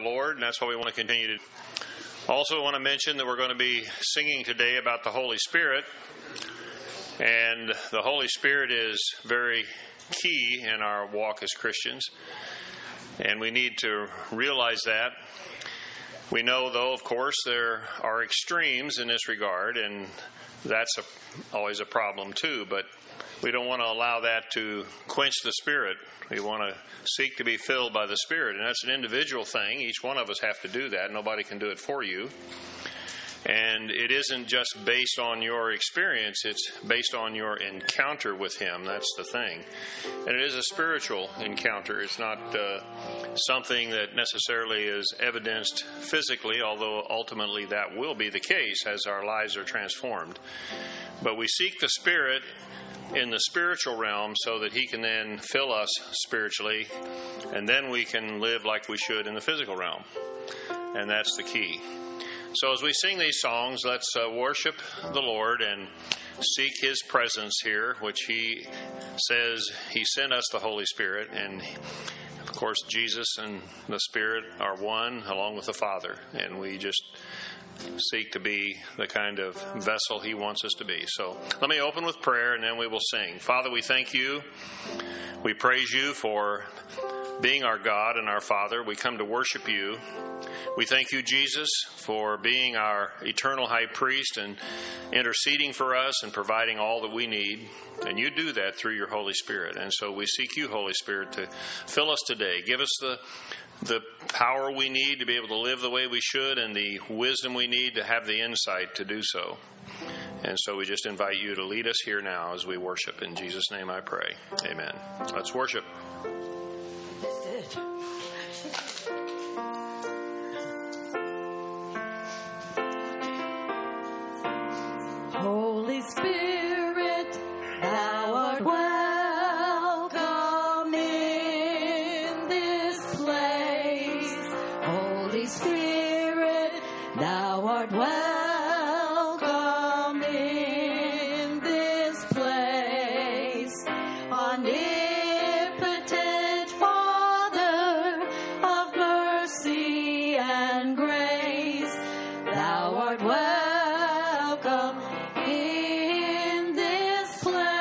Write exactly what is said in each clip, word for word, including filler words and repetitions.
Lord, and that's what we want to continue to do. Also, I want to mention that we're going to be singing today about the Holy Spirit, and the Holy Spirit is very key in our walk as Christians, and we need to realize that. We know, though, of course, there are extremes in this regard, and that's a, always a problem too, but we don't want to allow that to quench the Spirit. We want to seek to be filled by the Spirit, and that's an individual thing. Each one of us have to do that. Nobody can do it for you. And it isn't just based on your experience, it's based on your encounter with Him. That's the thing. And it is a spiritual encounter. It's not uh, something that necessarily is evidenced physically, although ultimately that will be the case as our lives are transformed. But we seek the Spirit in the spiritual realm so that He can then fill us spiritually, and then we can live like we should in the physical realm. And that's the key. So as we sing these songs, let's uh, worship the Lord and seek His presence here, which He says He sent us the Holy Spirit. And, of course, Jesus and the Spirit are one along with the Father. And we just seek to be the kind of vessel He wants us to be. So let me open with prayer, and then we will sing. Father, we thank You. We praise You for being our God and our Father. We come to worship You. We thank You, Jesus, for being our eternal high priest and interceding for us and providing all that we need. And You do that through Your Holy Spirit. And so we seek You, Holy Spirit, to fill us today. Give us the the power we need to be able to live the way we should, and the wisdom we need to have the insight to do so. And so we just invite You to lead us here now as we worship. In Jesus' name I pray. Amen. Let's worship. Holy Spirit, Thou art welcome in this place. Holy Spirit, Thou art welcome in this place. Omnipotent Father of mercy and grace, Thou art welcome in this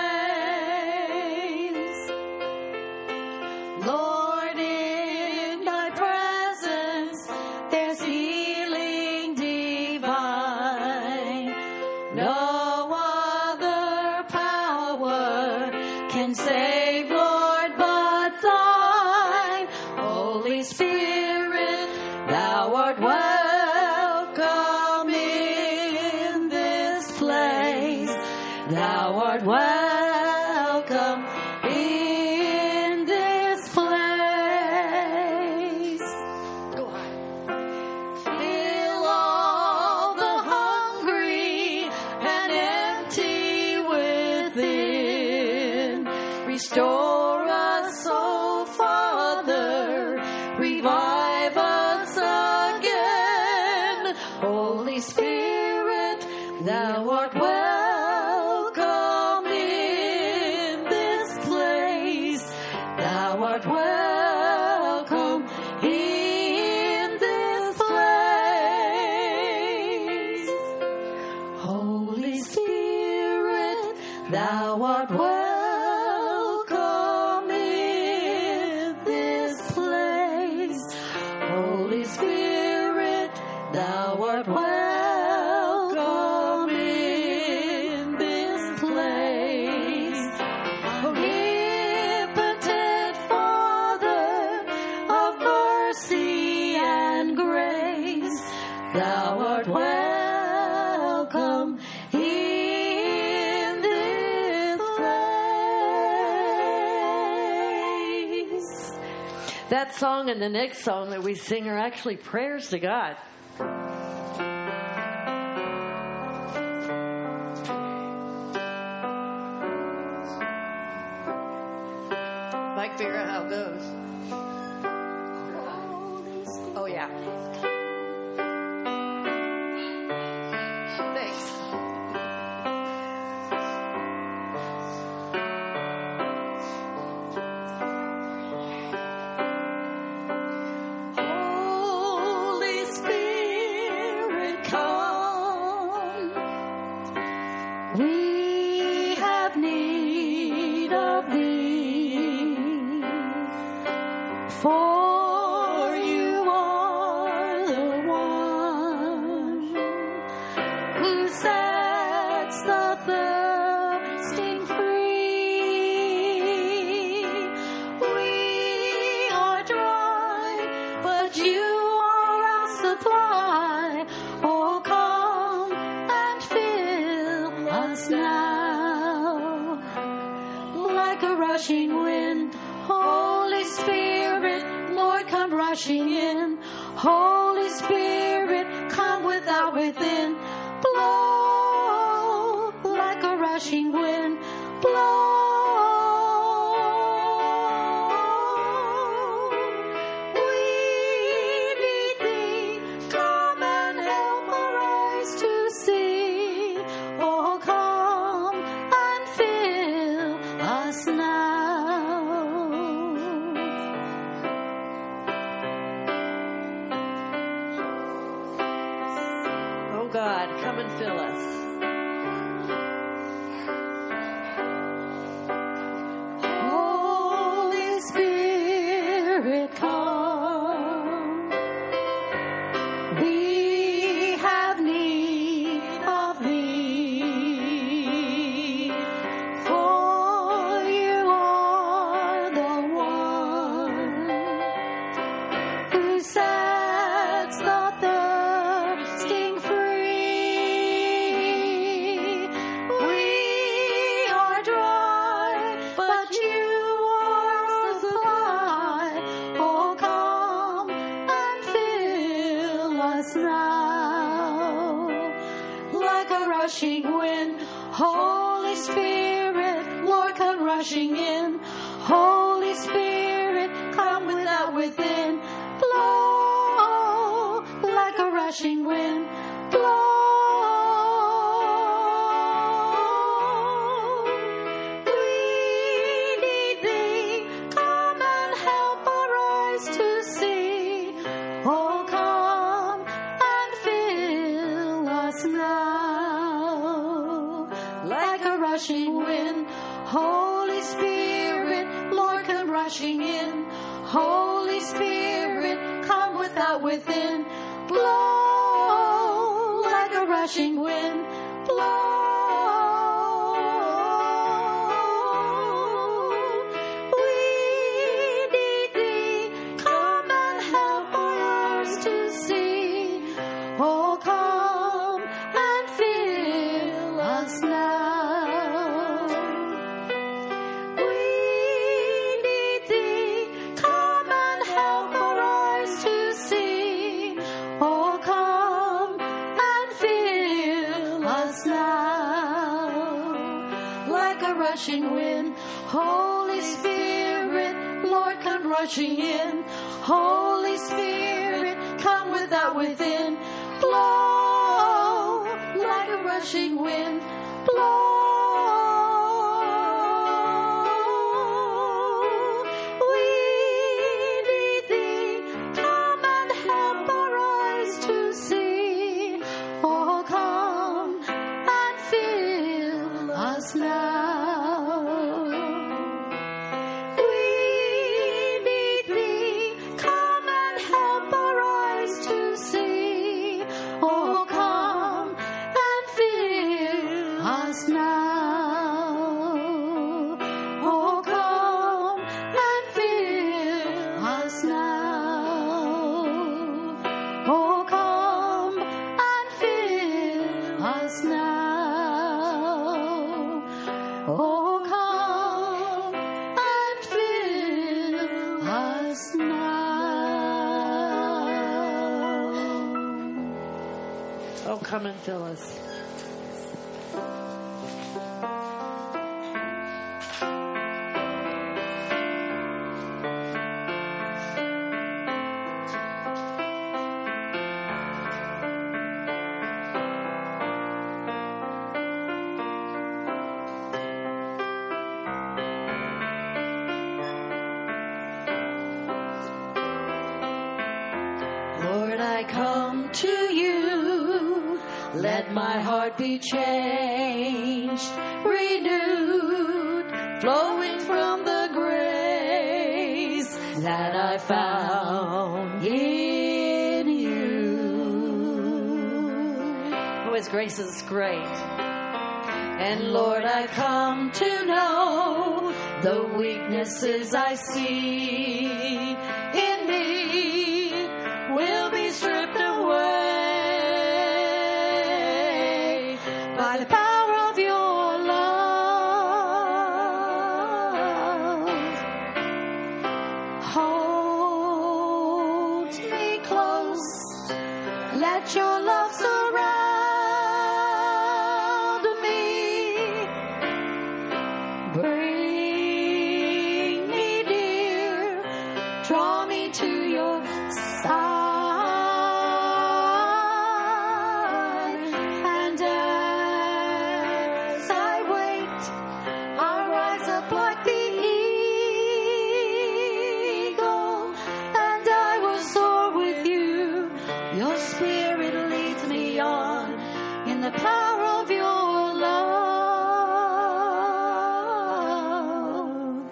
place. Lord, in Thy presence there's healing divine. No other power can save, Lord, but Thine. Holy Spirit, Thou art welcome in this place. Thou art welcome in this place. Go on. Fill all the hungry and empty within. Restore us, O Father. Revive us again. Holy Spirit, Thou art welcome in this place. Thou art welcome in this place. Holy Spirit, Thou art welcome in this place. Holy Spirit, Thou art welcome in this place. Omnipotent Father of mercy and grace, Thou art welcome in this place. That song and the next song that we sing are actually prayers to God. If I can figure out how it goes. Oh, yeah. Thanks. supply. Oh, come and fill us now. Like a rushing wind, Holy Spirit, Lord, come rushing in. Holy Spirit, come without, within. Blow like a rushing wind. Blow. God, come and fill us. Holy Spirit, come. We have need of thee, for you are the one who sets the thirsting free. Rushing wind, Holy Spirit, Lord, come rushing in. Holy Spirit, come without, within. Blow like a rushing wind. Blow. We need thee. Come and help our eyes to see. Oh, come and fill us now. Like a rushing wind, Holy Spirit, Lord, come rushing in. Holy Spirit, come without, within. Blow like a rushing wind. Blow. We need thee. Come and help our eyes to see. Oh, come and fill us now. Rushing wind, Holy Spirit, Lord, come rushing in. Holy Spirit, come without, within. Blow like a rushing wind. Blow. We need thee. Come and help our eyes to see. Oh, come and fill us now. Oh, come and fill us. Lord, I come to you. Let my heart be changed, renewed, flowing from the grace that I found in you. Oh, His grace is great. And Lord, I come to know the weaknesses I see in me will be stripped away Let your love surround me. Bring me near. Draw me to your side. And as I wait, I'll rise up like the eagle, and I will soar with you. Your spirit leads me on in the power of your love.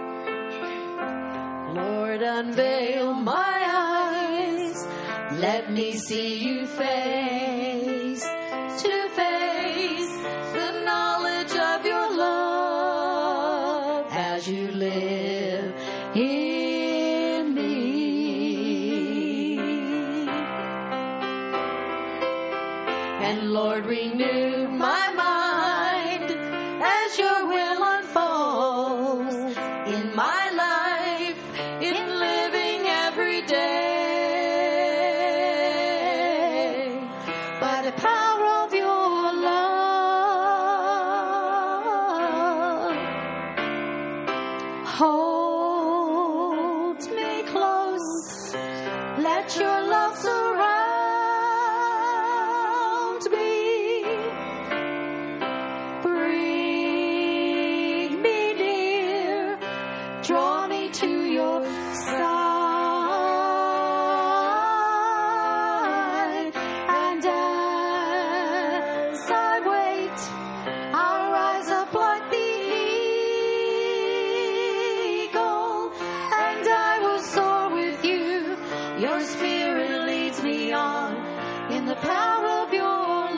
Lord, unveil my eyes. Let me see you face to face, the knowledge of your love as you live in me. And Lord, renew my mind as your will unfolds in my life, in living every day, by the power of your love. Hold me close, let your love surround me. Bring me near, draw me to your side. And as I wait, I'll rise up like the eagle, and I will soar with you. Your spirit leads me on in the power of your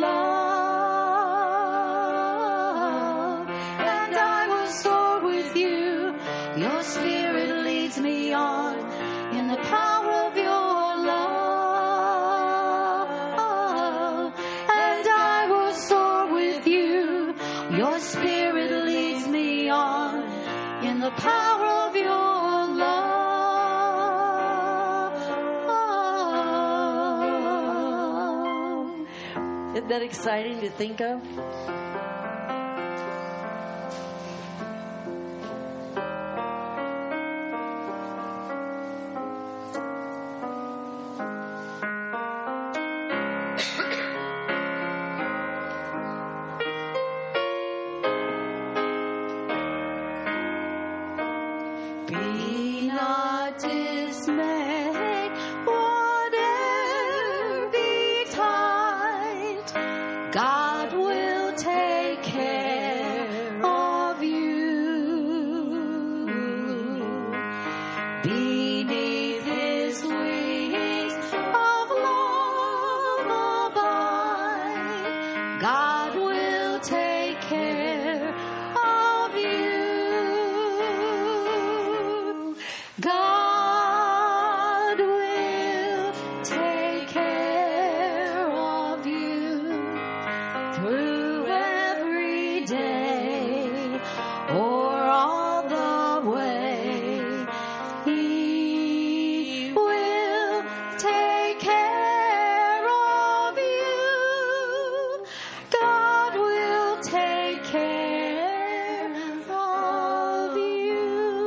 love. And I will soar with you. Your spirit leads me on in the power of your love. And I will soar with you. Your spirit leads me on in the power of your love. Isn't that exciting to think of? Be not dismayed, whatever betide, God will take care of you. Beneath his wings of love abide, God will take care of you. God will take care of you through every day or all the way. He will take care of you. God will take care of you.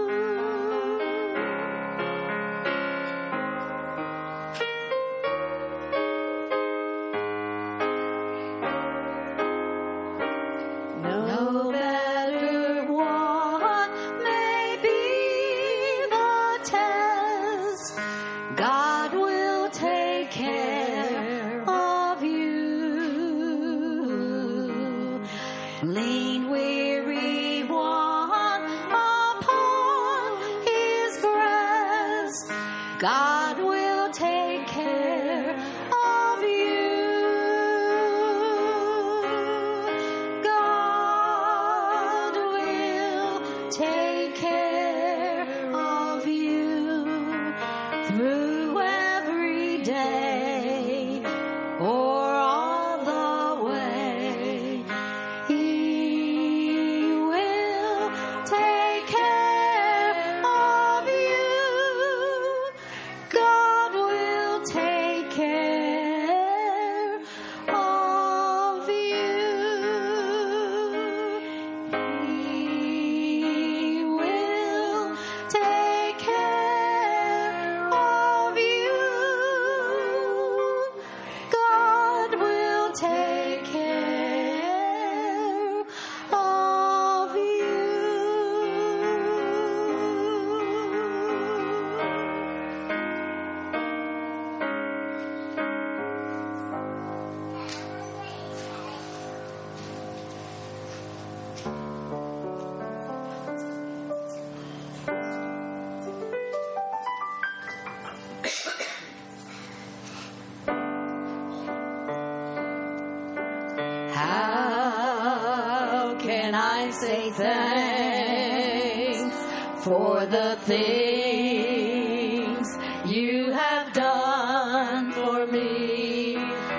No matter what may be the test, God will take care of you. Lean, weary one upon his breast, God will take care of you. God will take care of you through every day or all the way. He say thanks for the things you have done for me.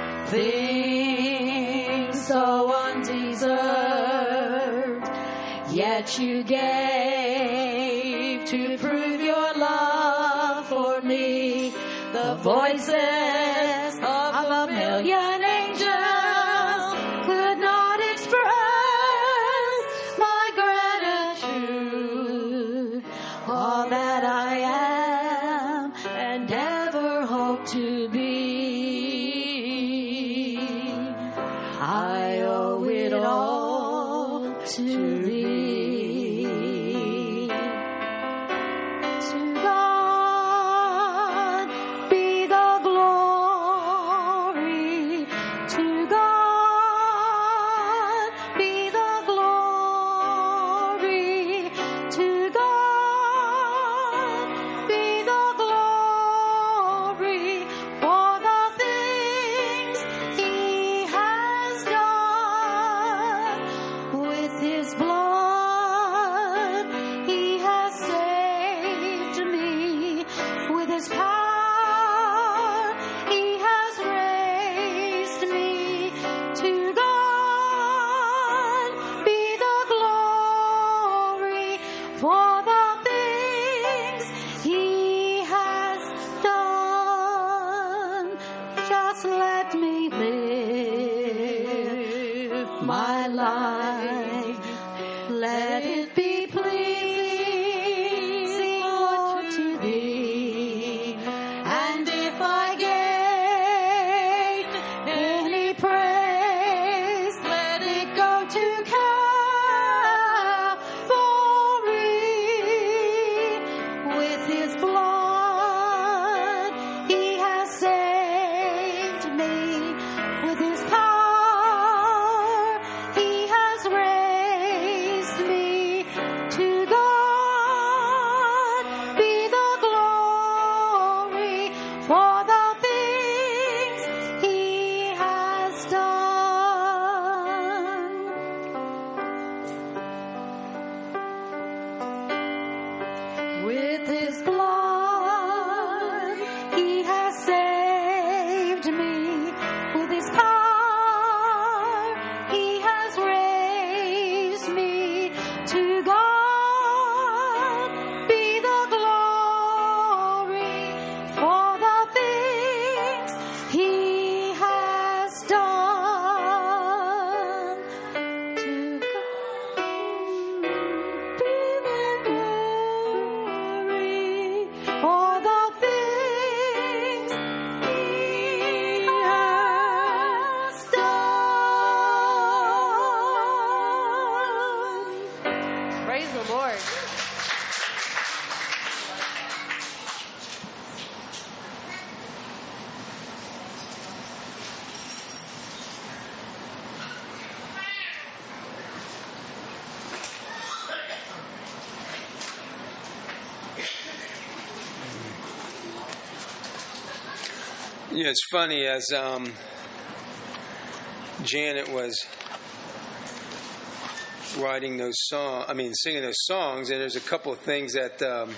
Things so undeserved, yet you gave to prove your love for me. The voices of a million angels could not express my gratitude. All that I am and ever hope to be, I owe it all to thee. To God be the glory. To God be the glory. To God be the glory for the things He has done. With His blood He has saved me. With His power He has raised me. To God be the glory for the things He has done. Just let me live my life. Let it be pleasing, Lord, to Thee. And if I gain any praise, let it go to Calvary. With His blood He has saved me. With His power He has raised me. To God be the glory for the things He has done. With His blood He has saved me. With His power He has raised me. To God be the glory for the things He has done. To God be the glory for the things He has done. Praise the Lord. Yeah, it's funny as um, Janet was writing those songs, I mean, singing those songs, and there's a couple of things that um,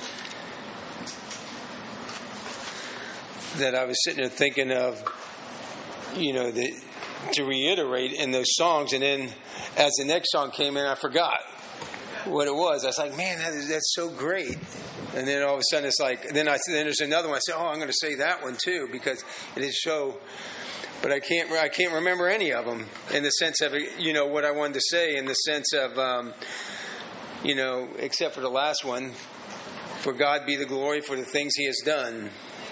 that I was sitting there thinking of, you know, the, to reiterate in those songs, and then as the next song came in, I forgot what it was. I was like, man, that is, that's so great. And then all of a sudden it's like, then I then there's another one. I said, oh, I'm going to say that one too because it is so. But I can't I can't remember any of them in the sense of, you know, what I wanted to say in the sense of, um, you know, except for the last one. For God be the glory for the things He has done.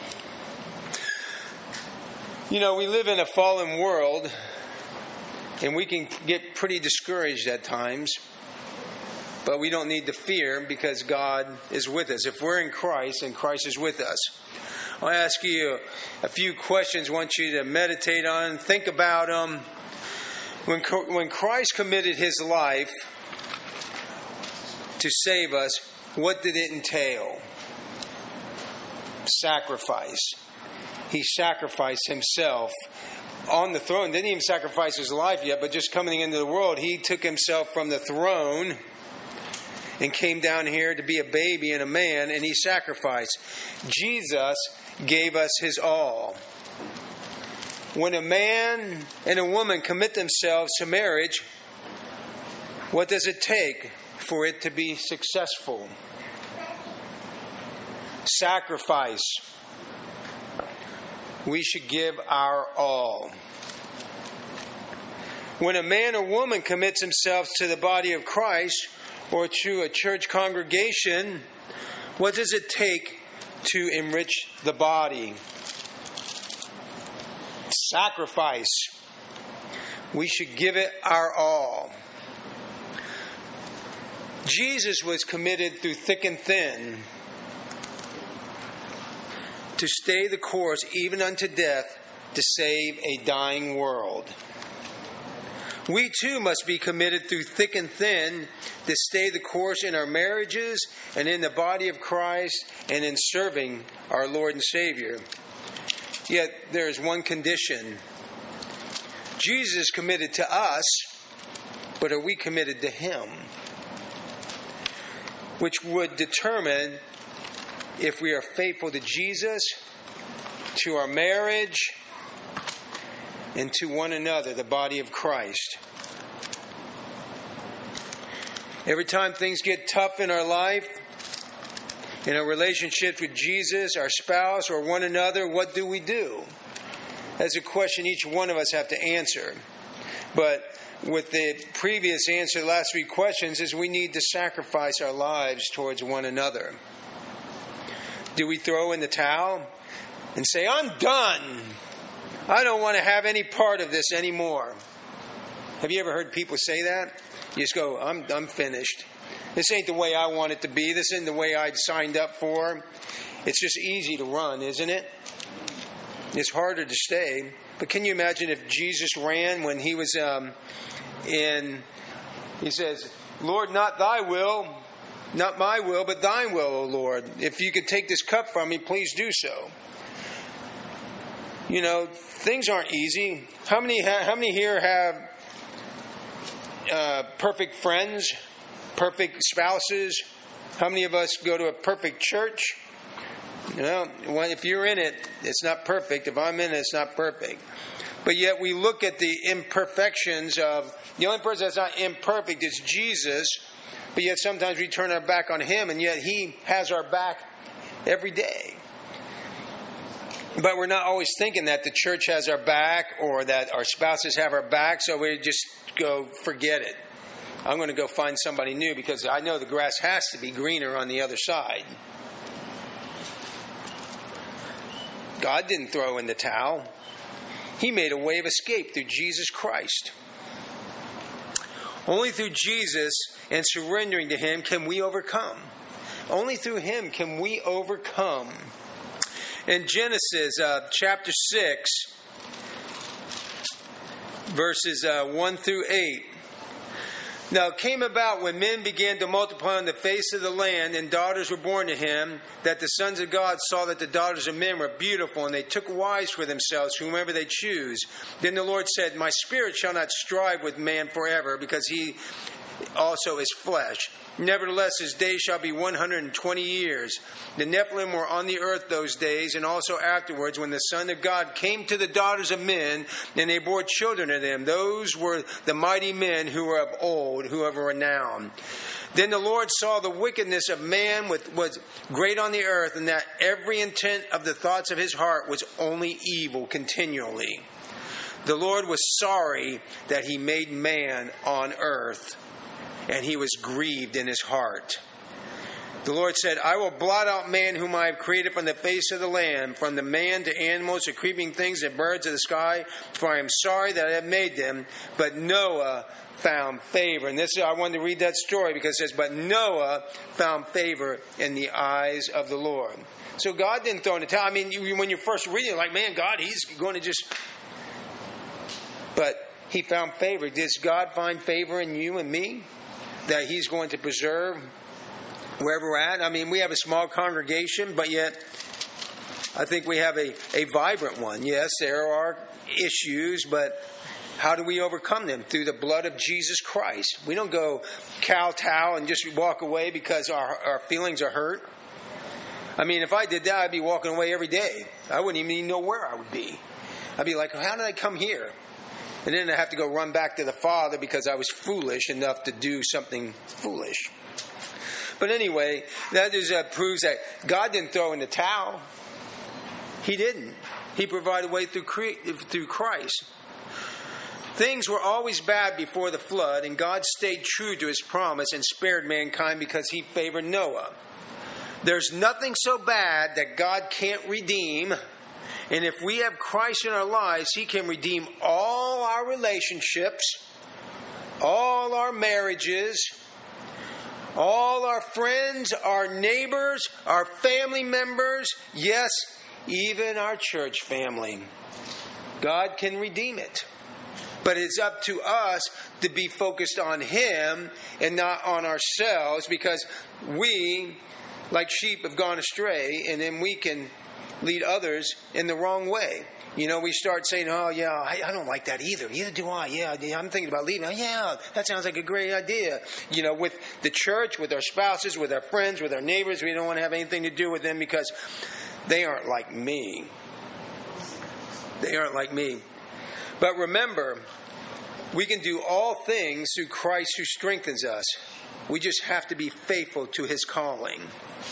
You know, we live in a fallen world, and we can get pretty discouraged at times. But we don't need to fear because God is with us. If we're in Christ, and Christ is with us. I'll ask you a few questions I want you to meditate on, think about them. When, when Christ committed His life to save us, what did it entail? Sacrifice. He sacrificed Himself on the throne, didn't even sacrifice his life yet, but just coming into the world, he took himself from the throne and came down here to be a baby and a man, and he sacrificed. Jesus gave us his all. When a man and a woman commit themselves to marriage, what does it take for it to be successful? Sacrifice. We should give our all. When a man or woman commits themselves to the body of Christ or to a church congregation, what does it take to enrich the body? Sacrifice. We should give it our all. Jesus was committed through thick and thin to stay the course even unto death to save a dying world. We too must be committed through thick and thin to stay the course in our marriages and in the body of Christ and in serving our Lord and Savior. Yet there is one condition. Jesus is committed to us, but are we committed to him? Which would determine if we are faithful to Jesus, to our marriage, and to one another, the body of Christ. Every time things get tough in our life, in our relationships with Jesus, our spouse, or one another, what do we do? That's a question each one of us have to answer. But with the previous answer, the last three questions, is we need to sacrifice our lives towards one another. Do we throw in the towel and say, I'm done. I don't want to have any part of this anymore? Have you ever heard people say that? You just go, I'm, I'm finished. This ain't the way I want it to be. This isn't the way I'd signed up for. It's just easy to run, isn't it? It's harder to stay. But can you imagine if Jesus ran when he was um, in, he says, Lord, not thy will, not my will, but thine will, O Lord. If you could take this cup from me, please do so. You know, things aren't easy. How many, ha- how many here have uh, perfect friends? Perfect spouses? How many of us go to a perfect church? You know, when, if you're in it, it's not perfect. If I'm in it, it's not perfect. But yet we look at the imperfections of, the only person that's not imperfect is Jesus, but yet sometimes we turn our back on him, and yet he has our back every day. But we're not always thinking that the church has our back or that our spouses have our back, so we just go, forget it. I'm going to go find somebody new because I know the grass has to be greener on the other side. God didn't throw in the towel. He made a way of escape through Jesus Christ. Only through Jesus and surrendering to him can we overcome. Only through him can we overcome. In Genesis uh, chapter six, verses uh, one through eight. Now it came about when men began to multiply on the face of the land and daughters were born to him, that the sons of God saw that the daughters of men were beautiful, and they took wives for themselves, whomever they choose. Then the Lord said, My spirit shall not strive with man forever, because he also is flesh. Nevertheless, his days shall be one hundred twenty years. The Nephilim were on the earth those days, and also afterwards, when the Son of God came to the daughters of men, and they bore children to them. Those were the mighty men who were of old, who have renown. Then the Lord saw the wickedness of man with, was great on the earth, and that every intent of the thoughts of his heart was only evil continually. The Lord was sorry that he made man on earth, and he was grieved in his heart. The Lord said, I will blot out man whom I have created from the face of the land, from the man to animals, to creeping things, and birds of the sky, for I am sorry that I have made them. But Noah found favor. And this, I wanted to read that story because it says, but Noah found favor in the eyes of the Lord. So God didn't throw in the towel. I mean, you, when you're first reading it, like, man, God, he's going to just... But he found favor. Does God find favor in you and me? That he's going to preserve wherever we're at? I mean, we have a small congregation, but yet I think we have a, a vibrant one. Yes, there are issues, but how do we overcome them? Through the blood of Jesus Christ. We don't go kowtow and just walk away because our, our feelings are hurt. I mean, if I did that, I'd be walking away every day. I wouldn't even know where I would be. I'd be like, how did I come here? And then I have to go run back to the Father because I was foolish enough to do something foolish. But anyway, that is, uh, proves that God didn't throw in the towel. He didn't. He provided a way through through Christ. Things were always bad before the flood, and God stayed true to His promise and spared mankind because He favored Noah. There's nothing so bad that God can't redeem. And if we have Christ in our lives, He can redeem all our relationships, all our marriages, all our friends, our neighbors, our family members, yes, even our church family. God can redeem it. But it's up to us to be focused on Him and not on ourselves, because we, like sheep, have gone astray, and then we can lead others in the wrong way. You know, we start saying, oh, yeah, I, I don't like that either. Neither do I. Yeah, I'm thinking about leaving. Oh, yeah, that sounds like a great idea. You know, with the church, with our spouses, with our friends, with our neighbors, we don't want to have anything to do with them because they aren't like me. They aren't like me. But remember, we can do all things through Christ who strengthens us. We just have to be faithful to His calling.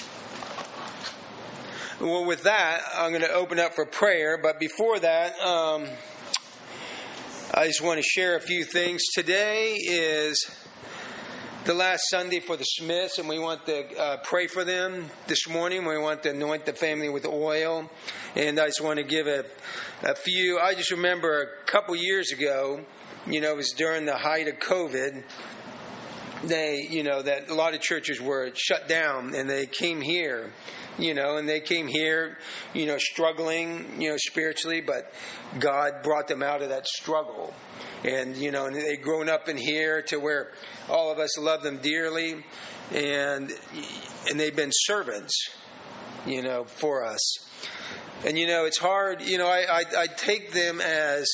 Well, with that, I'm going to open up for prayer. But before that, um, I just want to share a few things. Today is the last Sunday for the Smiths, and we want to uh, pray for them this morning. We want to anoint the family with oil. And I just want to give a, a few. I just remember a couple years ago, you know, it was during the height of COVID. They, you know, that a lot of churches were shut down, and they came here. You know, and they came here, you know, struggling, you know, spiritually, but God brought them out of that struggle. And, you know, and they've grown up in here to where all of us love them dearly, and and they've been servants, you know, for us. And, you know, it's hard, you know, I, I, I take them as...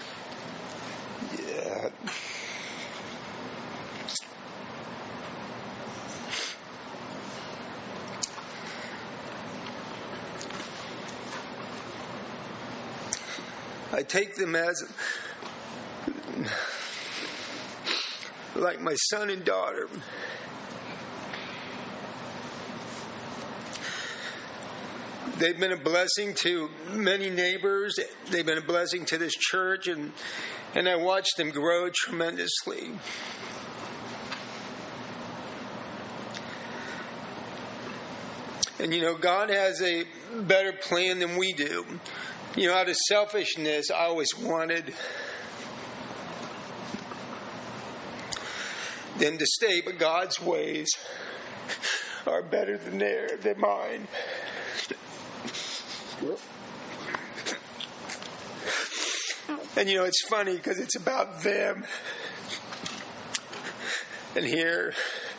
Yeah, I take them as like my son and daughter. They've been a blessing to many neighbors. They've been a blessing to this church, and and I watch them grow tremendously. And you know, God has a better plan than we do. You know, out of selfishness, I always wanted them to stay, but God's ways are better than their than mine. And you know, it's funny because it's about them. And here,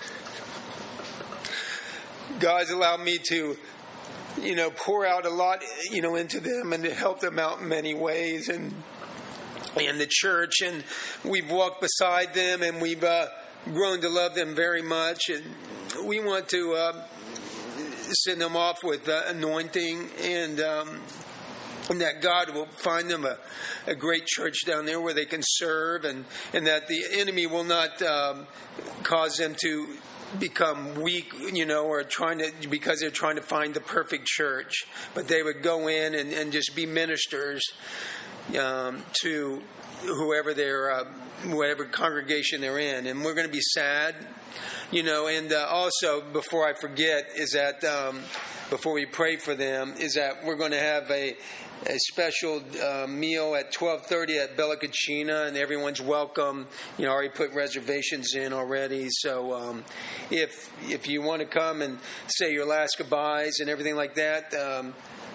God's allowed me to, you know, pour out a lot, you know, into them and to help them out in many ways, and in the church, and we've walked beside them, and we've uh, grown to love them very much, and we want to uh, send them off with uh, anointing, and um, and that God will find them a, a great church down there where they can serve, and, and that the enemy will not um, cause them to become weak, you know, or trying to, because they're trying to find the perfect church, but they would go in and, and just be ministers um, to whoever they're, uh, whatever congregation they're in. And we're going to be sad, you know. And uh, also, before I forget, is that um, before we pray for them, is that we're going to have a a special uh, meal at twelve thirty at Bella Cucina, and everyone's welcome. You know, I already put reservations in already. So um, if if you want to come and say your last goodbyes and everything like that, um,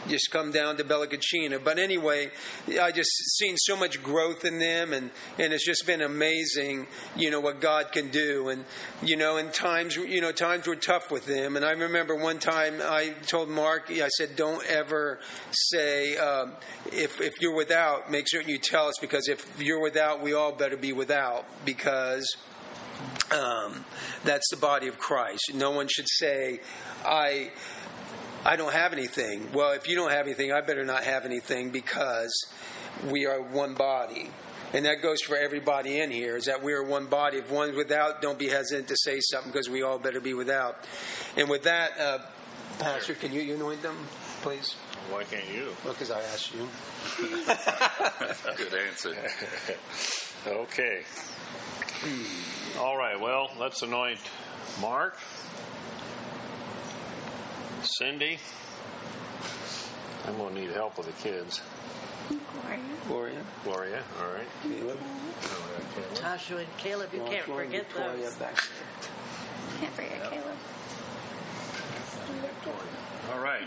just come down to Bella Cucina. But anyway, I just seen so much growth in them, and, and it's just been amazing, you know, what God can do. And, you know, in times, you know, times were tough with them. And I remember one time I told Mark, I said, don't ever say, um, if, if you're without, make certain you tell us, because if you're without, we all better be without, because um, that's the body of Christ. No one should say, I... I don't have anything. Well, if you don't have anything, I better not have anything, because we are one body. And that goes for everybody in here, is that we are one body. If one's without, don't be hesitant to say something, because we all better be without. And with that, uh, Pastor, can you anoint them, please? Why can't you? Well, because I asked you. Good answer. Okay. All right, well, let's anoint Mark, Cindy. I'm going to need help with the kids. Gloria. Gloria. Gloria, all right. Caleb. All right, Caleb. Joshua and Caleb, you can't Joshua, forget Victoria, those. back there. Can't forget Caleb. All right.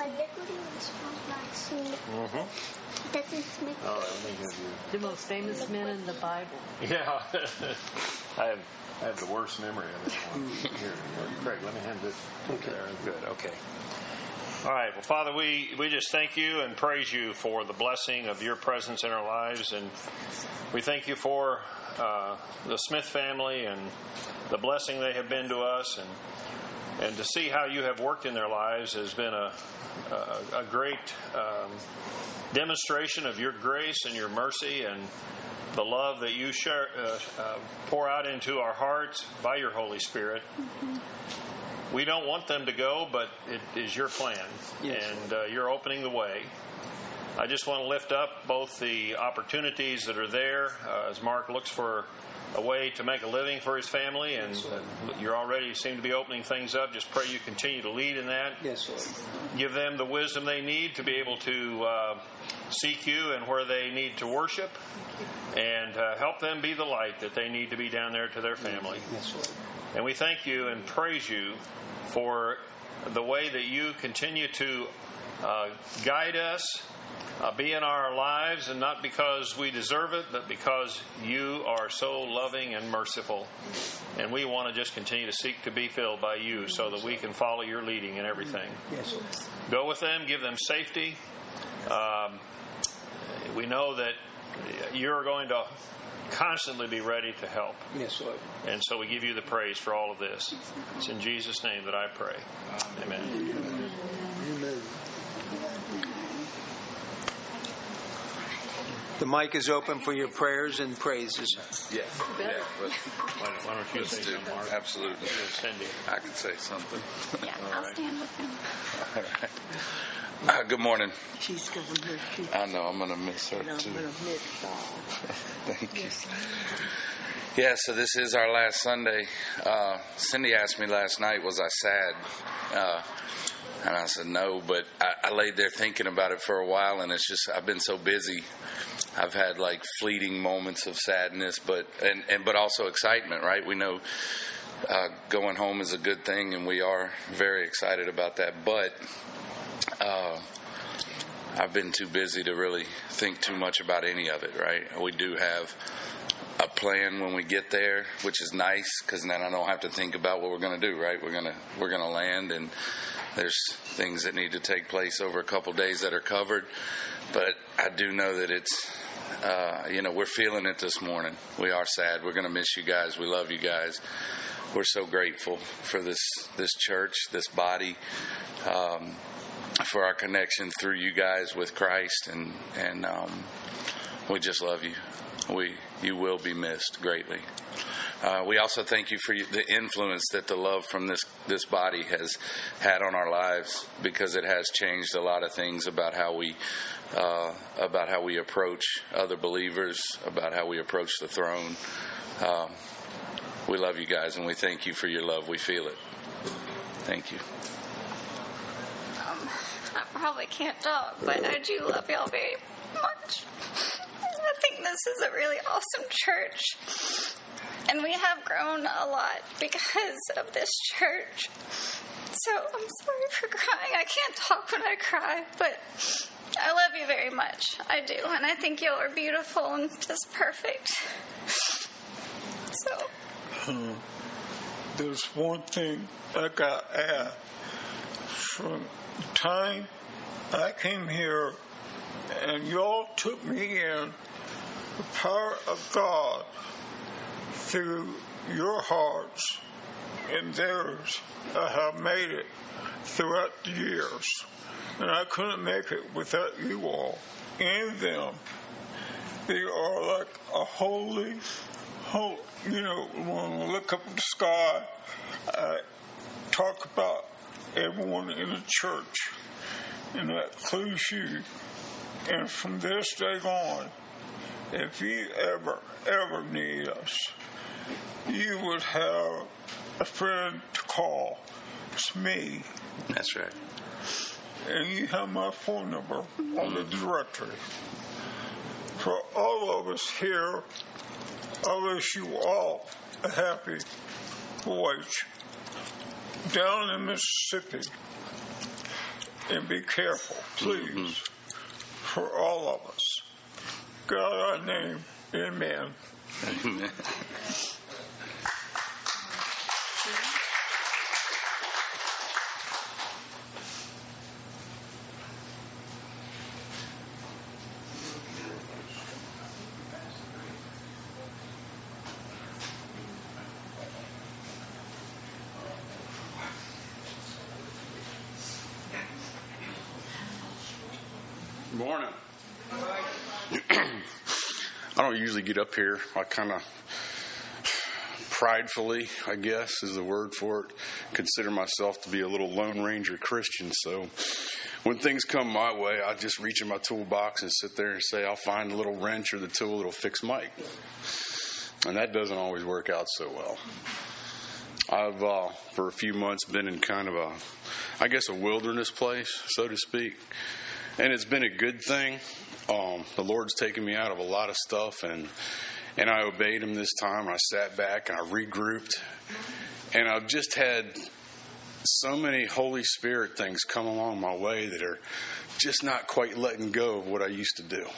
Mm-hmm. All right, let me give you. The most famous men in the Bible. Yeah. I have I have the worst memory of this one. Here, Craig, let me hand this. Okay. There, good, okay. All right. Well, Father, we, we just thank you and praise you for the blessing of your presence in our lives. And we thank you for uh, the Smith family and the blessing they have been to us. And, and to see how you have worked in their lives has been a, a, a great um, demonstration of your grace and your mercy and the love that you share, uh, uh, pour out into our hearts by your Holy Spirit. Mm-hmm. We don't want them to go, but it is your plan, yes. and uh, you're opening the way. I just want to lift up both the opportunities that are there uh, as Mark looks for a way to make a living for his family, and uh, you already seem to be opening things up. Just pray you continue to lead in that. Yes, Lord. Give them the wisdom they need to be able to uh, seek you and where they need to worship, and uh, help them be the light that they need to be down there to their family. Yes, Lord. And we thank you and praise you for the way that you continue to uh, guide us, Uh, be in our lives, and not because we deserve it, but because you are so loving and merciful. And we want to just continue to seek to be filled by you so that we can follow your leading in everything. Yes, Lord. Go with them, give them safety. Um, we know that you're going to constantly be ready to help. Yes, Lord. And so we give you the praise for all of this. It's in Jesus' name that I pray. Amen. Amen. The mic is open for your prayers and praises. Yeah. yeah. Well, Why, why don't you let's say do something, Mark? Absolutely. Cindy. I can say something. Yeah, I'll right. stand with him. All right. Uh, good morning. She's going to I know I'm going to miss her I'm too. going to miss all. Thank you. Yeah, so this is our last Sunday. Uh, Cindy asked me last night, was I sad? Uh, and I said no, but I, I laid there thinking about it for a while, and it's just I've been so busy. I've had like fleeting moments of sadness, but and, and but also excitement, right? We know uh, going home is a good thing, and we are very excited about that. But uh, I've been too busy to really think too much about any of it, right? We do have a plan when we get there, which is nice because then I don't have to think about what we're going to do, right? We're gonna we're gonna land, and there's things that need to take place over a couple days that are covered. But I do know that it's, uh, you know, we're feeling it this morning. We are sad. We're going to miss you guys. We love you guys. We're so grateful for this this church, this body, um, for our connection through you guys with Christ, and and um, we just love you. We you will be missed greatly. Uh, we also thank you for the influence that the love from this, this body has had on our lives, because it has changed a lot of things about how we uh, about how we approach other believers, about how we approach the throne. Um, we love you guys, and we thank you for your love. We feel it. Thank you. Um, I probably can't talk, but I do love y'all very much. I think this is a really awesome church. And we have grown a lot because of this church. So I'm sorry for crying. I can't talk when I cry, but I love you very much. I do. And I think y'all are beautiful and just perfect. So. Hmm. There's one thing I got to add. From the time I came here and y'all took me in, the power of God through your hearts and theirs, I have made it throughout the years. And I couldn't make it without you all and them. They are like a holy, holy, you know, when we look up at the sky, I talk about everyone in the church, and that includes you. And from this day on, if you ever, ever need us, you would have a friend to call. It's me. That's right. And you have my phone number on the directory. For all of us here, I wish you all a happy voyage down in Mississippi. And be careful, please, mm-hmm. for all of us. God, I name, amen. Amen. Morning. I don't usually get up here. I kind of pridefully, I guess is the word for it, consider myself to be a little Lone Ranger Christian. So when things come my way, I just reach in my toolbox and sit there and say, I'll find the little wrench or the tool that'll fix Mike. And that doesn't always work out so well. I've, uh, for a few months, been in kind of a, I guess, a wilderness place, so to speak. And it's been a good thing. Um, the Lord's taken me out of a lot of stuff, and and I obeyed Him this time. And I sat back and I regrouped, and I've just had so many Holy Spirit things come along my way that are just not quite letting go of what I used to do.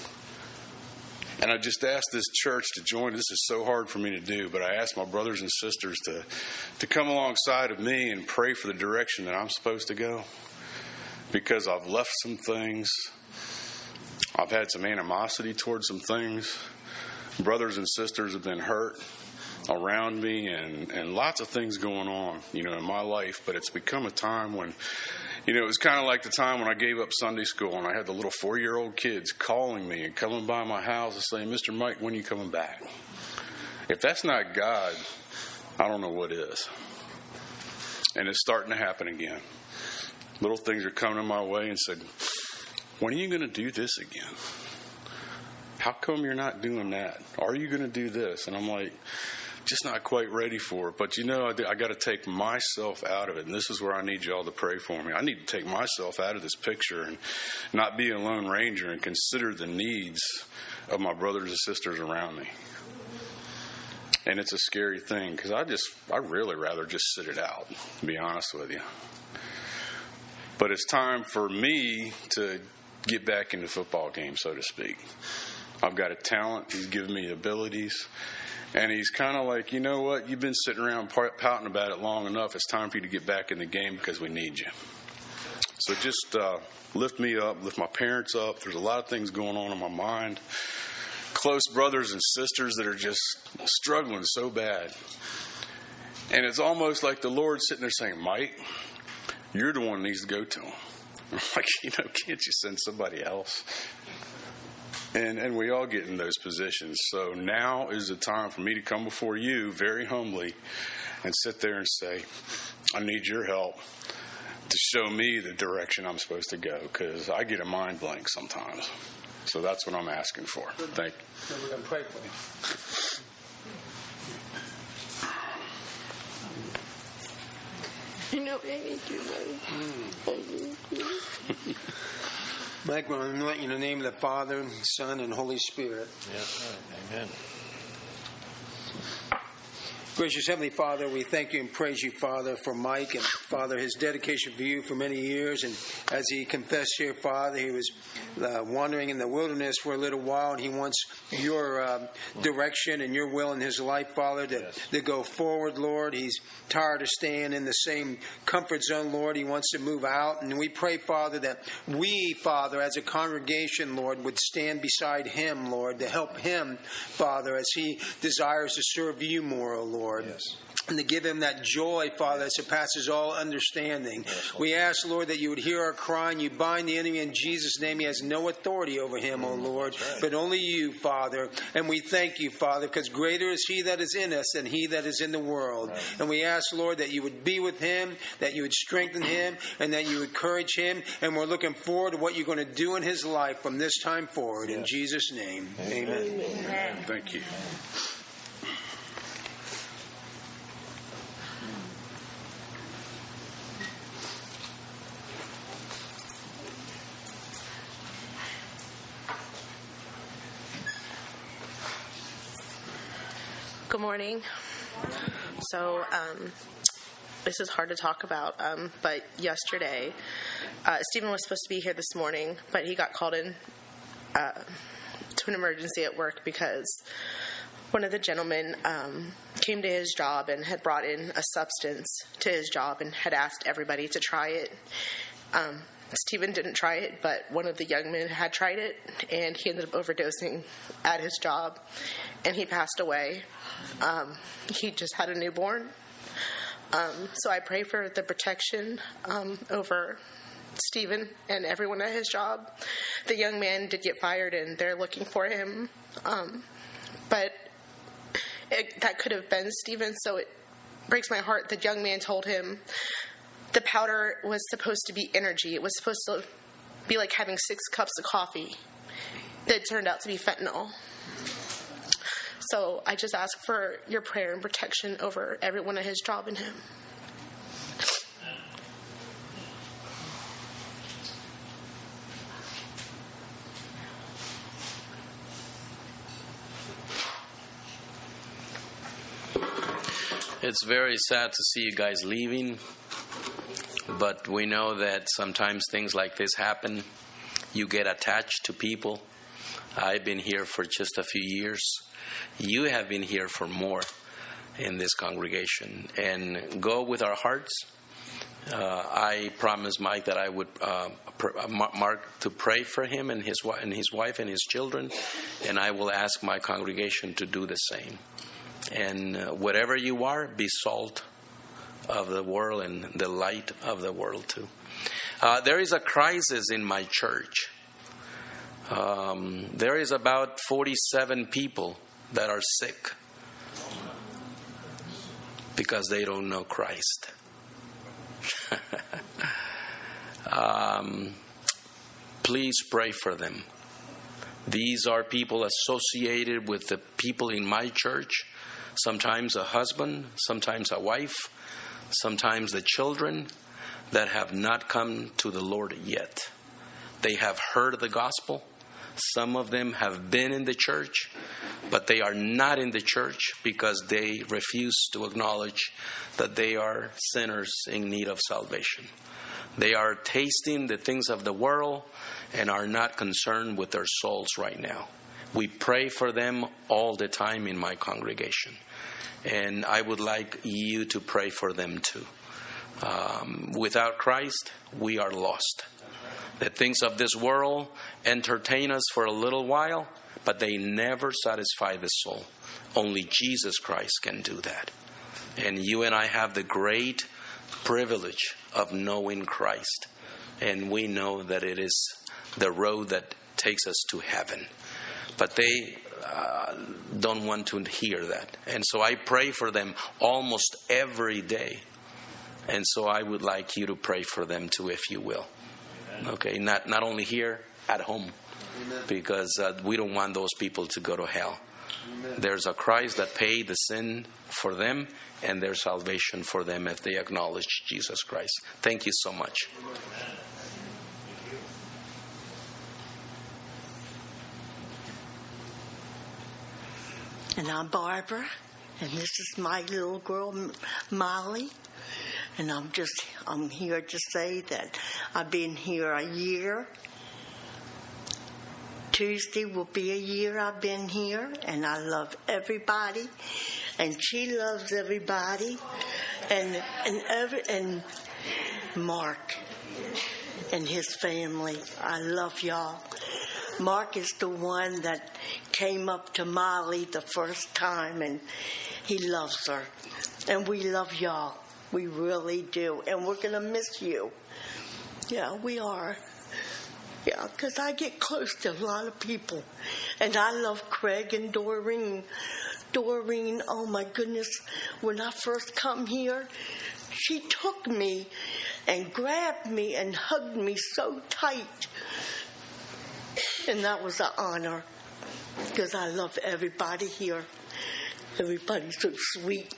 And I just asked this church to join. This is so hard for me to do, but I asked my brothers and sisters to to come alongside of me and pray for the direction that I'm supposed to go. Because I've left some things. I've had some animosity towards some things. Brothers and sisters have been hurt around me, and, and lots of things going on, you know, in my life. But it's become a time when, you know, it was kind of like the time when I gave up Sunday school and I had the little four-year-old kids calling me and coming by my house and saying, Mister Mike, when are you coming back? If that's not God, I don't know what is. And it's starting to happen again. Little things are coming my way and said, when are you going to do this again? How come you're not doing that? Are you going to do this? And I'm like, just not quite ready for it. But, you know, I, I got to take myself out of it. And this is where I need y'all to pray for me. I need to take myself out of this picture and not be a Lone Ranger and consider the needs of my brothers and sisters around me. And it's a scary thing because I just, I really rather just sit it out, to be honest with you. But it's time for me to get back in the football game, so to speak. I've got a talent. He's given me abilities. And he's kind of like, you know what? You've been sitting around pouting about it long enough. It's time for you to get back in the game because we need you. So just uh, lift me up, lift my parents up. There's a lot of things going on in my mind. Close brothers and sisters that are just struggling so bad. And it's almost like the Lord's sitting there saying, Mike, you're the one that needs to go to him. I'm like, you know, can't you send somebody else? And and we all get in those positions. So now is the time for me to come before you very humbly and sit there and say, I need your help to show me the direction I'm supposed to go, because I get a mind blank sometimes. So that's what I'm asking for. Thank you. So we're going to pray for you. You know, I need you, Mike. I need you. Mike, we're going to anoint you in the name of the Father, Son, and Holy Spirit. Yeah, amen. Gracious Heavenly Father, we thank you and praise you, Father, for Mike and, Father, his dedication for you for many years. And as he confessed here, Father, he was uh, wandering in the wilderness for a little while, and he wants your uh, direction and your will in his life, Father, to, yes. to go forward, Lord. He's tired of staying in the same comfort zone, Lord. He wants to move out. And we pray, Father, that we, Father, as a congregation, Lord, would stand beside him, Lord, to help him, Father, as he desires to serve you more, O Lord. Lord. Yes. And to give him that joy, Father, that surpasses all understanding. Yes, we ask, Lord, that you would hear our cry and you bind the enemy in Jesus' name. He has no authority over him, O Lord, right. but only you, Father. And we thank you, Father, because greater is he that is in us than he that is in the world. Right. And we ask, Lord, that you would be with him, that you would strengthen him, and that you would encourage him. And we're looking forward to what you're going to do in his life from this time forward. Yes. In Jesus' name, amen. Amen. Amen. Thank you. Good morning. So um, this is hard to talk about, um, but yesterday, uh, Stephen was supposed to be here this morning, but he got called in uh, to an emergency at work because one of the gentlemen um, came to his job and had brought in a substance to his job and had asked everybody to try it. Um, Stephen didn't try it, but one of the young men had tried it, and he ended up overdosing at his job, and he passed away. Um, he just had a newborn. Um, so I pray for the protection um, over Stephen and everyone at his job. The young man did get fired, and they're looking for him. Um, but it, that could have been Stephen, so it breaks my heart. The young man told him the powder was supposed to be energy. It was supposed to be like having six cups of coffee. That turned out to be fentanyl. So I just ask for your prayer and protection over everyone at his job and him. It's very sad to see you guys leaving, but we know that sometimes things like this happen. You get attached to people. I've been here for just a few years. You have been here for more in this congregation. And go with our hearts. Uh, I promised Mike that I would uh, pr- Mark to pray for him and his, and his wife and his children, and I will ask my congregation to do the same. And uh, whatever you are, be salt of the world and the light of the world too. Uh, there is a crisis in my church. Um, there is about forty-seven people that are sick because they don't know Christ. um, please pray for them. These are people associated with the people in my church. Sometimes a husband, sometimes a wife, sometimes the children that have not come to the Lord yet. They have heard the gospel. Some of them have been in the church, but they are not in the church because they refuse to acknowledge that they are sinners in need of salvation. They are tasting the things of the world and are not concerned with their souls right now. We pray for them all the time in my congregation. And I would like you to pray for them too. Um, without Christ, we are lost. The things of this world entertain us for a little while, but they never satisfy the soul. Only Jesus Christ can do that. And you and I have the great privilege of knowing Christ. And we know that it is the road that takes us to heaven. But they uh, don't want to hear that. And so I pray for them almost every day. And so I would like you to pray for them too, if you will. Okay, not not only here, at home. Because uh, we don't want those people to go to hell. There's a Christ that paid the sin for them, and there's salvation for them if they acknowledge Jesus Christ. Thank you so much. And I'm Barbara. And this is my little girl, Molly. And I'm just, I'm here to say that I've been here a year. Tuesday will be a year I've been here, and I love everybody, and she loves everybody, and and every and Mark and his family. I love y'all. Mark is the one that came up to Molly the first time, and he loves her, and we love y'all. We really do. And we're going to miss you. Yeah, we are. Yeah, because I get close to a lot of people. And I love Craig and Doreen. Doreen, oh my goodness, when I first come here, she took me and grabbed me and hugged me so tight. And that was an honor. Because I love everybody here. Everybody's so sweet.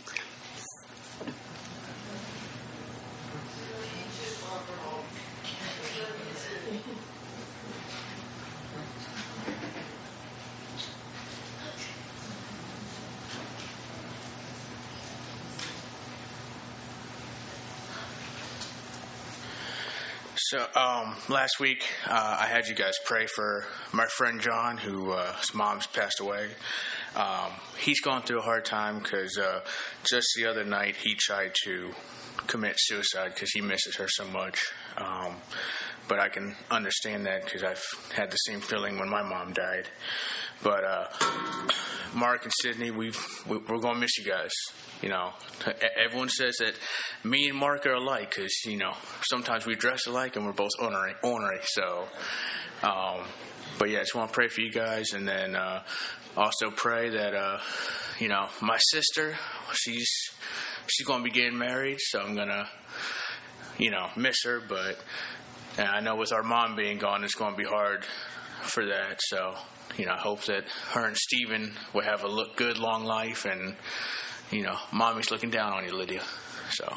So um, last week, uh, I had you guys pray for my friend John, who uh, his mom's passed away. Um, he's going through a hard time because uh, just the other night he tried to commit suicide because he misses her so much. Um, but I can understand that because I've had the same feeling when my mom died. But uh, Mark and Sydney, we've, we, we're going to miss you guys. You know, everyone says that me and Mark are alike because, you know, sometimes we dress alike and we're both ornery. ornery so, um, but yeah, I just want to pray for you guys, and then uh, also pray that, uh, you know, my sister, she's she's going to be getting married, so I'm going to, you know, miss her. But and I know with our mom being gone, it's going to be hard for that. So, you know, I hope that her and Stephen will have a look good, long life, and you know, Mommy's looking down on you, Lydia. So.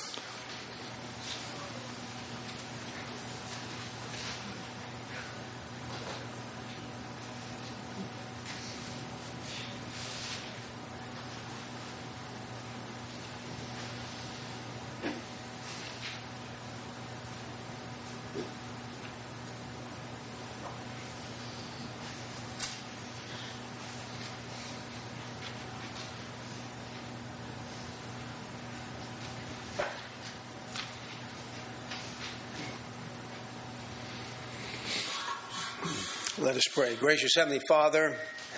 Let us pray. Gracious Heavenly Father,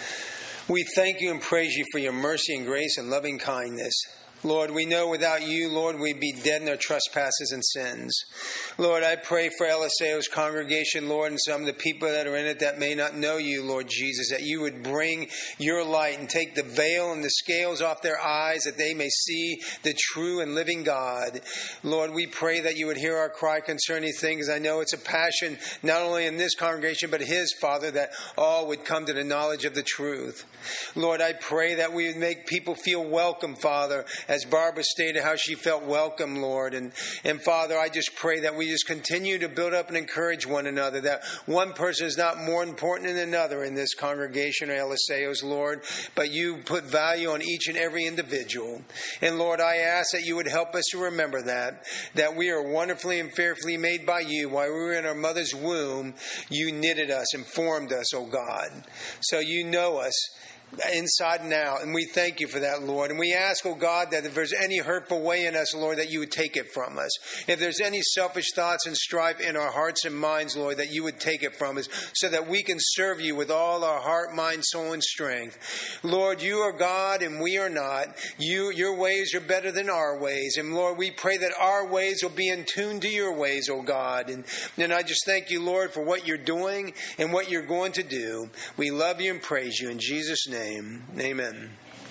we thank you and praise you for your mercy and grace and loving kindness. Lord, we know without you, Lord, we'd be dead in our trespasses and sins. Lord, I pray for L S A O's congregation, Lord, and some of the people that are in it that may not know you, Lord Jesus, that you would bring your light and take the veil and the scales off their eyes that they may see the true and living God. Lord, we pray that you would hear our cry concerning things. I know it's a passion not only in this congregation but his, Father, that all would come to the knowledge of the truth. Lord, I pray that we would make people feel welcome, Father, as Barbara stated how she felt welcome, Lord. And, and Father, I just pray that we just continue to build up and encourage one another, that one person is not more important than another in this congregation or L S A Os, Lord, but you put value on each and every individual. And Lord, I ask that you would help us to remember that, that we are wonderfully and fearfully made by you. While we were in our mother's womb, you knitted us and formed us, oh God. So you know us inside and out, and we thank you for that, Lord. And we ask, oh God, that if there's any hurtful way in us, Lord, that you would take it from us. If there's any selfish thoughts and strife in our hearts and minds, Lord, that you would take it from us so that we can serve you with all our heart, mind, soul, and strength. Lord, you are God and we are not. You, your ways are better than our ways. And Lord, we pray that our ways will be in tune to your ways, oh God. And, and I just thank you, Lord, for what you're doing and what you're going to do. We love you and praise you in Jesus' name. Amen.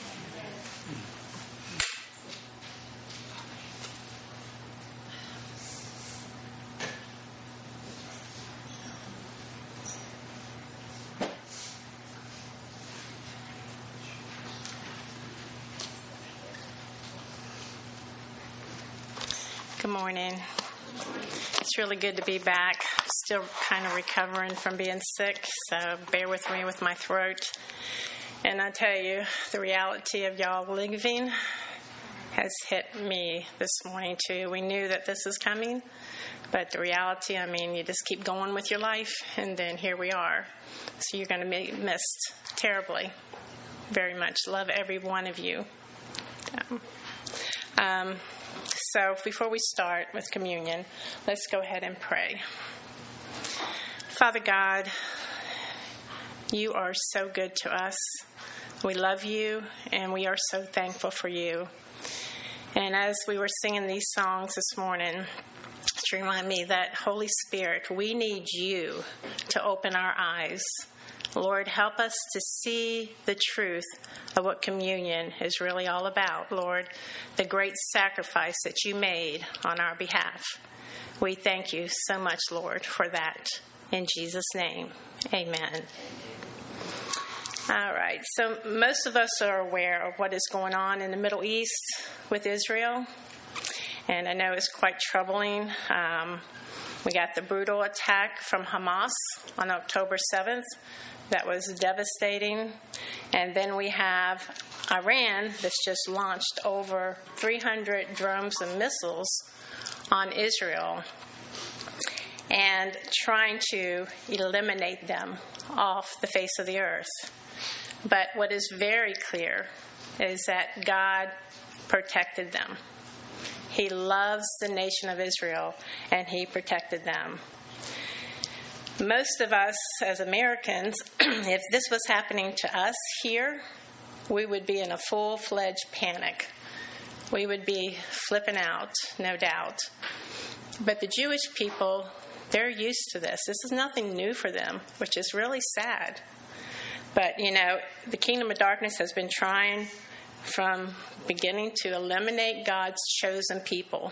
Good morning. It's really good to be back. Still kind of recovering from being sick, so bear with me with my throat. And I tell you, the reality of y'all leaving has hit me this morning too. We knew that this is coming, but the reality, I mean, you just keep going with your life, and then here we are. So you're going to be missed terribly, very much. Love every one of you. Um, um, so before we start with communion, let's go ahead and pray. Father God, you are so good to us. We love you, and we are so thankful for you. And as we were singing these songs this morning, to remind me that, Holy Spirit, we need you to open our eyes. Lord, help us to see the truth of what communion is really all about, Lord, the great sacrifice that you made on our behalf. We thank you so much, Lord, for that. In Jesus' name, amen. All right, so most of us are aware of what is going on in the Middle East with Israel, and I know it's quite troubling. Um, we got the brutal attack from Hamas on October seventh. That was devastating. And then we have Iran that's just launched over three hundred drones and missiles on Israel and trying to eliminate them off the face of the earth. But what is very clear is that God protected them. He loves the nation of Israel, and he protected them. Most of us as Americans, if this was happening to us here, we would be in a full-fledged panic. We would be flipping out, no doubt. But the Jewish people, they're used to this. This is nothing new for them, which is really sad. But, you know, the kingdom of darkness has been trying from beginning to eliminate God's chosen people,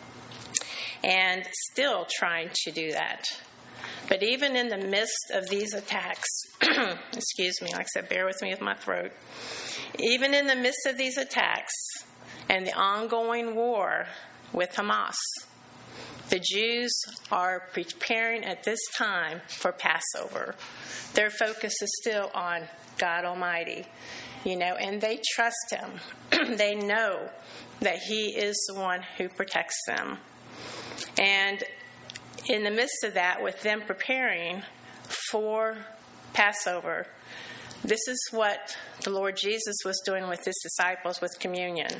and still trying to do that. But even in the midst of these attacks, excuse me, like I said, bear with me with my throat. Even in the midst of these attacks and the ongoing war with Hamas, the Jews are preparing at this time for Passover. Their focus is still on God Almighty, you know, and they trust him. They know that he is the one who protects them. And in the midst of that, with them preparing for Passover, this is what the Lord Jesus was doing with his disciples with communion.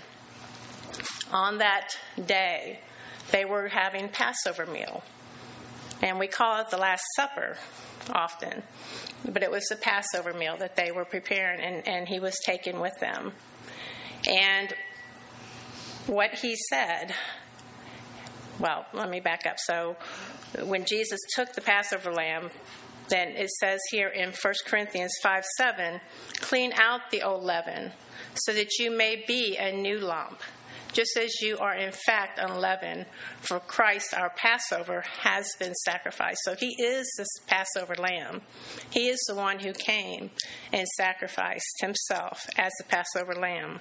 On that day, they were having Passover meal. And we call it the Last Supper often. But it was the Passover meal that they were preparing, and, and he was taken with them. And what he said, well, let me back up. So when Jesus took the Passover lamb, then it says here in First Corinthians five seven, clean out the old leaven so that you may be a new lump, just as you are in fact unleavened, for Christ our Passover has been sacrificed. So he is this Passover lamb. He is the one who came and sacrificed himself as the Passover lamb.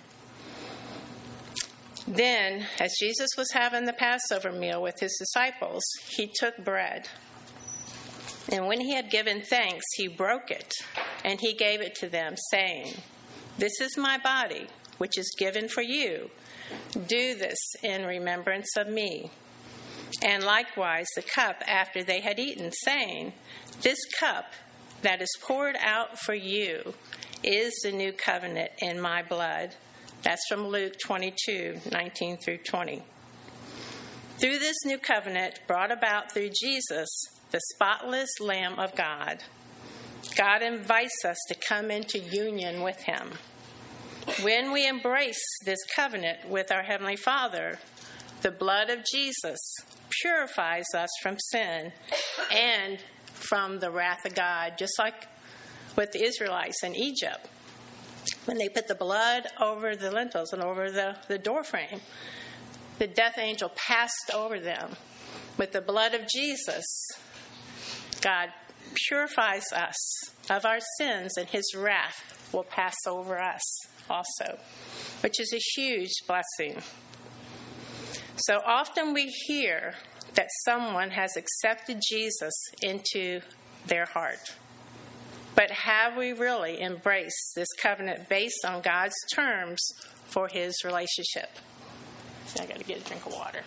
Then, as Jesus was having the Passover meal with his disciples, he took bread. And when he had given thanks, he broke it, and he gave it to them, saying, "This is my body, which is given for you. Do this in remembrance of me." And likewise the cup after they had eaten, saying, "This cup that is poured out for you is the new covenant in my blood." That's from Luke twenty-two, nineteen through twenty. Through this new covenant brought about through Jesus, the spotless Lamb of God, God invites us to come into union with him. When we embrace this covenant with our Heavenly Father, the blood of Jesus purifies us from sin and from the wrath of God, just like with the Israelites in Egypt. When they put the blood over the lintels and over the, the door frame, the death angel passed over them. With the blood of Jesus, God purifies us of our sins, and his wrath will pass over us also, which is a huge blessing. So often we hear that someone has accepted Jesus into their heart. But have we really embraced this covenant based on God's terms for his relationship? So I got to get a drink of water.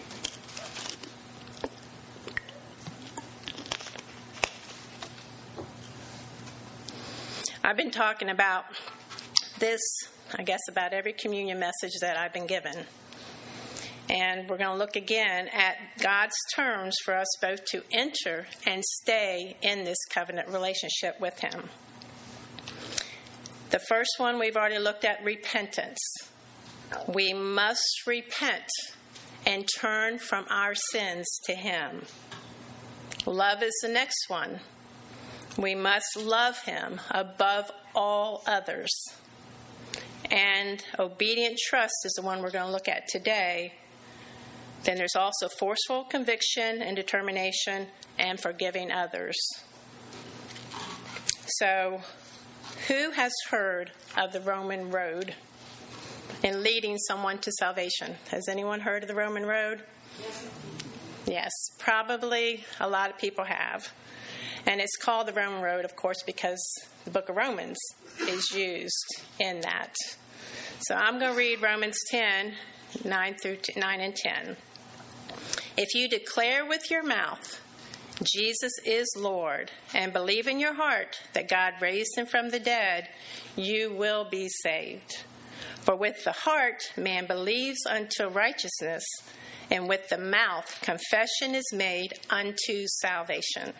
I've been talking about this, I guess, about every communion message that I've been given. And we're going to look again at God's terms for us both to enter and stay in this covenant relationship with him. The first one we've already looked at, repentance. We must repent and turn from our sins to him. Love is the next one. We must love him above all others. And obedient trust is the one we're going to look at today. Then there's also forceful conviction and determination and forgiving others. So, who has heard of the Roman road in leading someone to salvation? Has anyone heard of the Roman road? Yes. Yes, probably a lot of people have. And it's called the Roman road, of course, because the book of Romans is used in that. So I'm going to read Romans ten, nine through nine and ten. If you declare with your mouth, Jesus is Lord, and believe in your heart that God raised him from the dead, you will be saved. For with the heart man believes unto righteousness, and with the mouth confession is made unto salvation.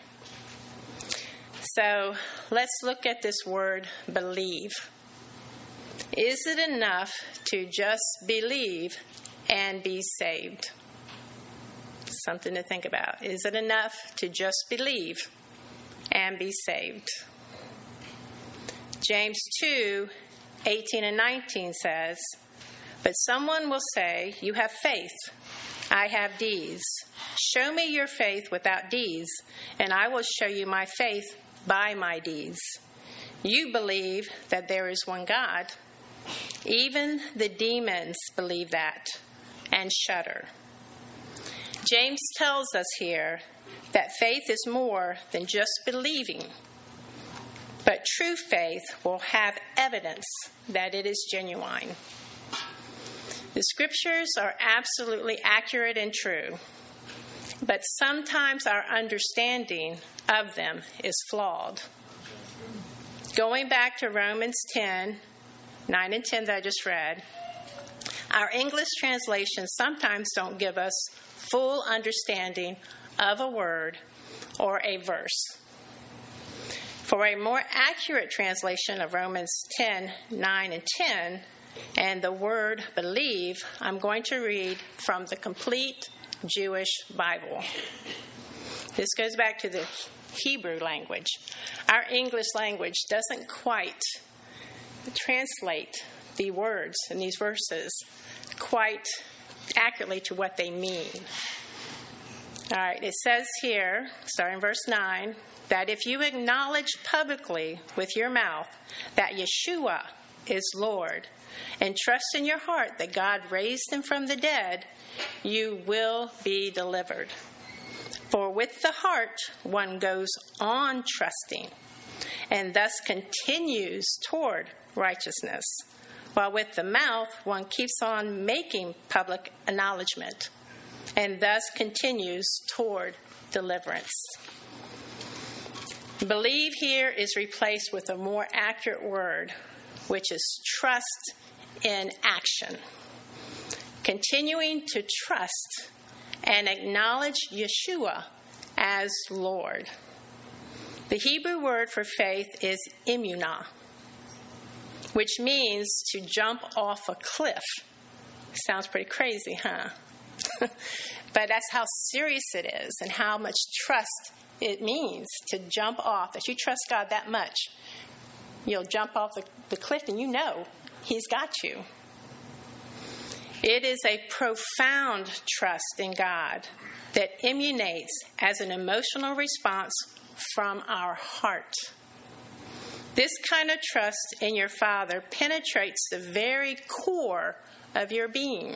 So let's look at this word believe. Is it enough to just believe and be saved? Something to think about. Is it enough to just believe and be saved? James two, eighteen and nineteen says, but someone will say, you have faith. I have deeds. Show me your faith without deeds, and I will show you my faith by my deeds. You believe that there is one God. Even the demons believe that and shudder. James tells us here that faith is more than just believing, but true faith will have evidence that it is genuine. The scriptures are absolutely accurate and true, but sometimes our understanding of them is flawed. Going back to Romans ten, nine and ten that I just read, our English translations sometimes don't give us full understanding of a word or a verse. For a more accurate translation of Romans ten, nine and ten, and the word believe, I'm going to read from the Complete Jewish Bible. This goes back to the Hebrew language. Our English language doesn't quite translate the words in these verses quite accurately to what they mean. All right, it says here, starting verse nine, that if you acknowledge publicly with your mouth that Yeshua is Lord, and trust in your heart that God raised him from the dead, you will be delivered. For with the heart one goes on trusting, and thus continues toward righteousness, while with the mouth one keeps on making public acknowledgement, and thus continues toward deliverance. Believe here is replaced with a more accurate word, which is trust in action. Continuing to trust and acknowledge Yeshua as Lord. The Hebrew word for faith is emunah, which means to jump off a cliff. Sounds pretty crazy, huh? But that's how serious it is and how much trust it means to jump off. If you trust God that much, you'll jump off the, the cliff and you know He's got you. It is a profound trust in God that emanates as an emotional response from our heart. This kind of trust in your Father penetrates the very core of your being,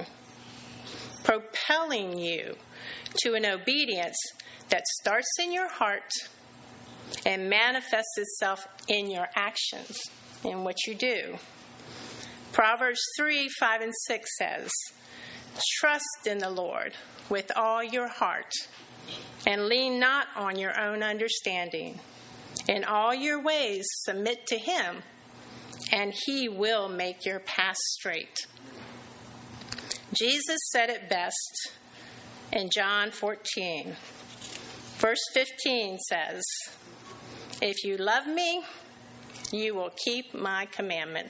propelling you to an obedience that starts in your heart and manifests itself in your actions, in what you do. Proverbs three, five, and six says, "Trust in the Lord with all your heart, and lean not on your own understanding. In all your ways submit to him, and he will make your path straight." Jesus said it best in John fourteen. Verse fifteen says, "If you love me, you will keep my commandments."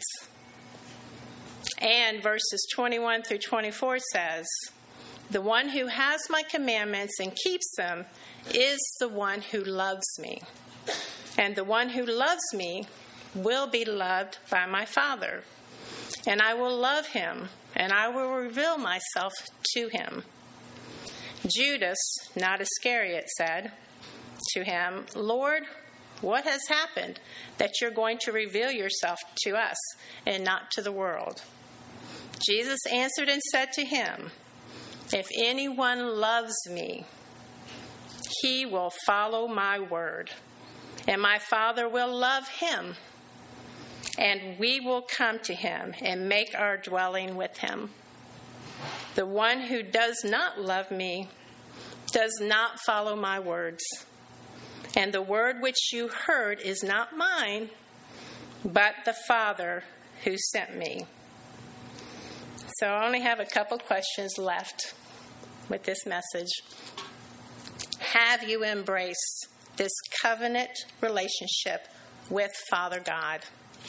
And verses twenty-one through twenty-four says, "The one who has my commandments and keeps them is the one who loves me. And the one who loves me will be loved by my Father. And I will love him, and I will reveal myself to him." Judas, not Iscariot, said to him, "Lord, what has happened that you're going to reveal yourself to us and not to the world?" Jesus answered and said to him, "If anyone loves me, he will follow my word, and my Father will love him, and we will come to him and make our dwelling with him. The one who does not love me does not follow my words. And the word which you heard is not mine, but the Father who sent me." So I only have a couple questions left with this message. Have you embraced this covenant relationship with Father God?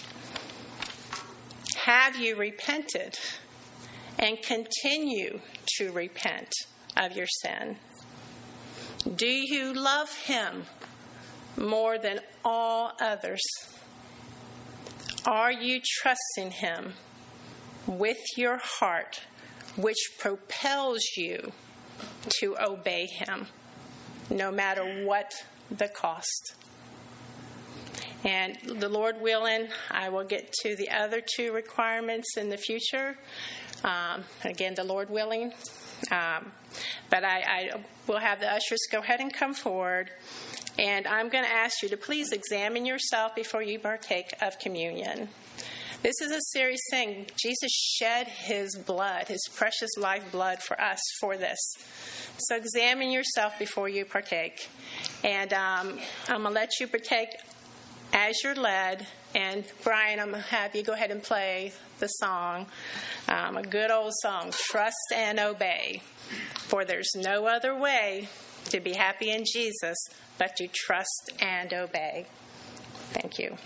Have you repented and continue to repent of your sin? Do you love him more than all others? Are you trusting him with your heart, which propels you to obey him, no matter what the cost? And the Lord willing, I will get to the other two requirements in the future. Um, again, the Lord willing. Um, but I, I will have the ushers go ahead and come forward. And I'm going to ask you to please examine yourself before you partake of communion. This is a serious thing. Jesus shed his blood, his precious life blood for us for this. So examine yourself before you partake. And um, I'm going to let you partake as you're led. And Brian, I'm going to have you go ahead and play the song, um, a good old song, "Trust and Obey." For there's no other way to be happy in Jesus but to trust and obey. Thank you.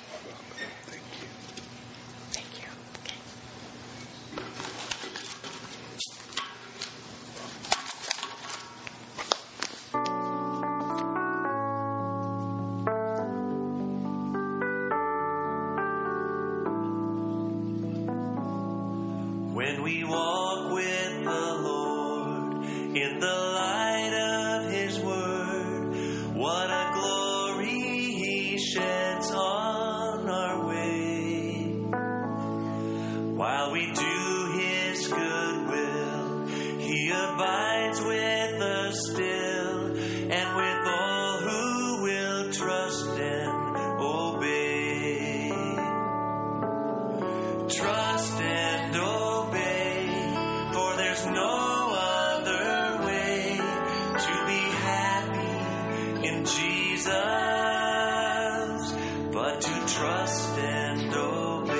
When we walk with the Lord in the light of his word, what a glory he sheds on our way. While we do his good will, he abides with us still, and with all who will trust and obey. Trust and obey, for there's no other way to be happy in Jesus but to trust and obey.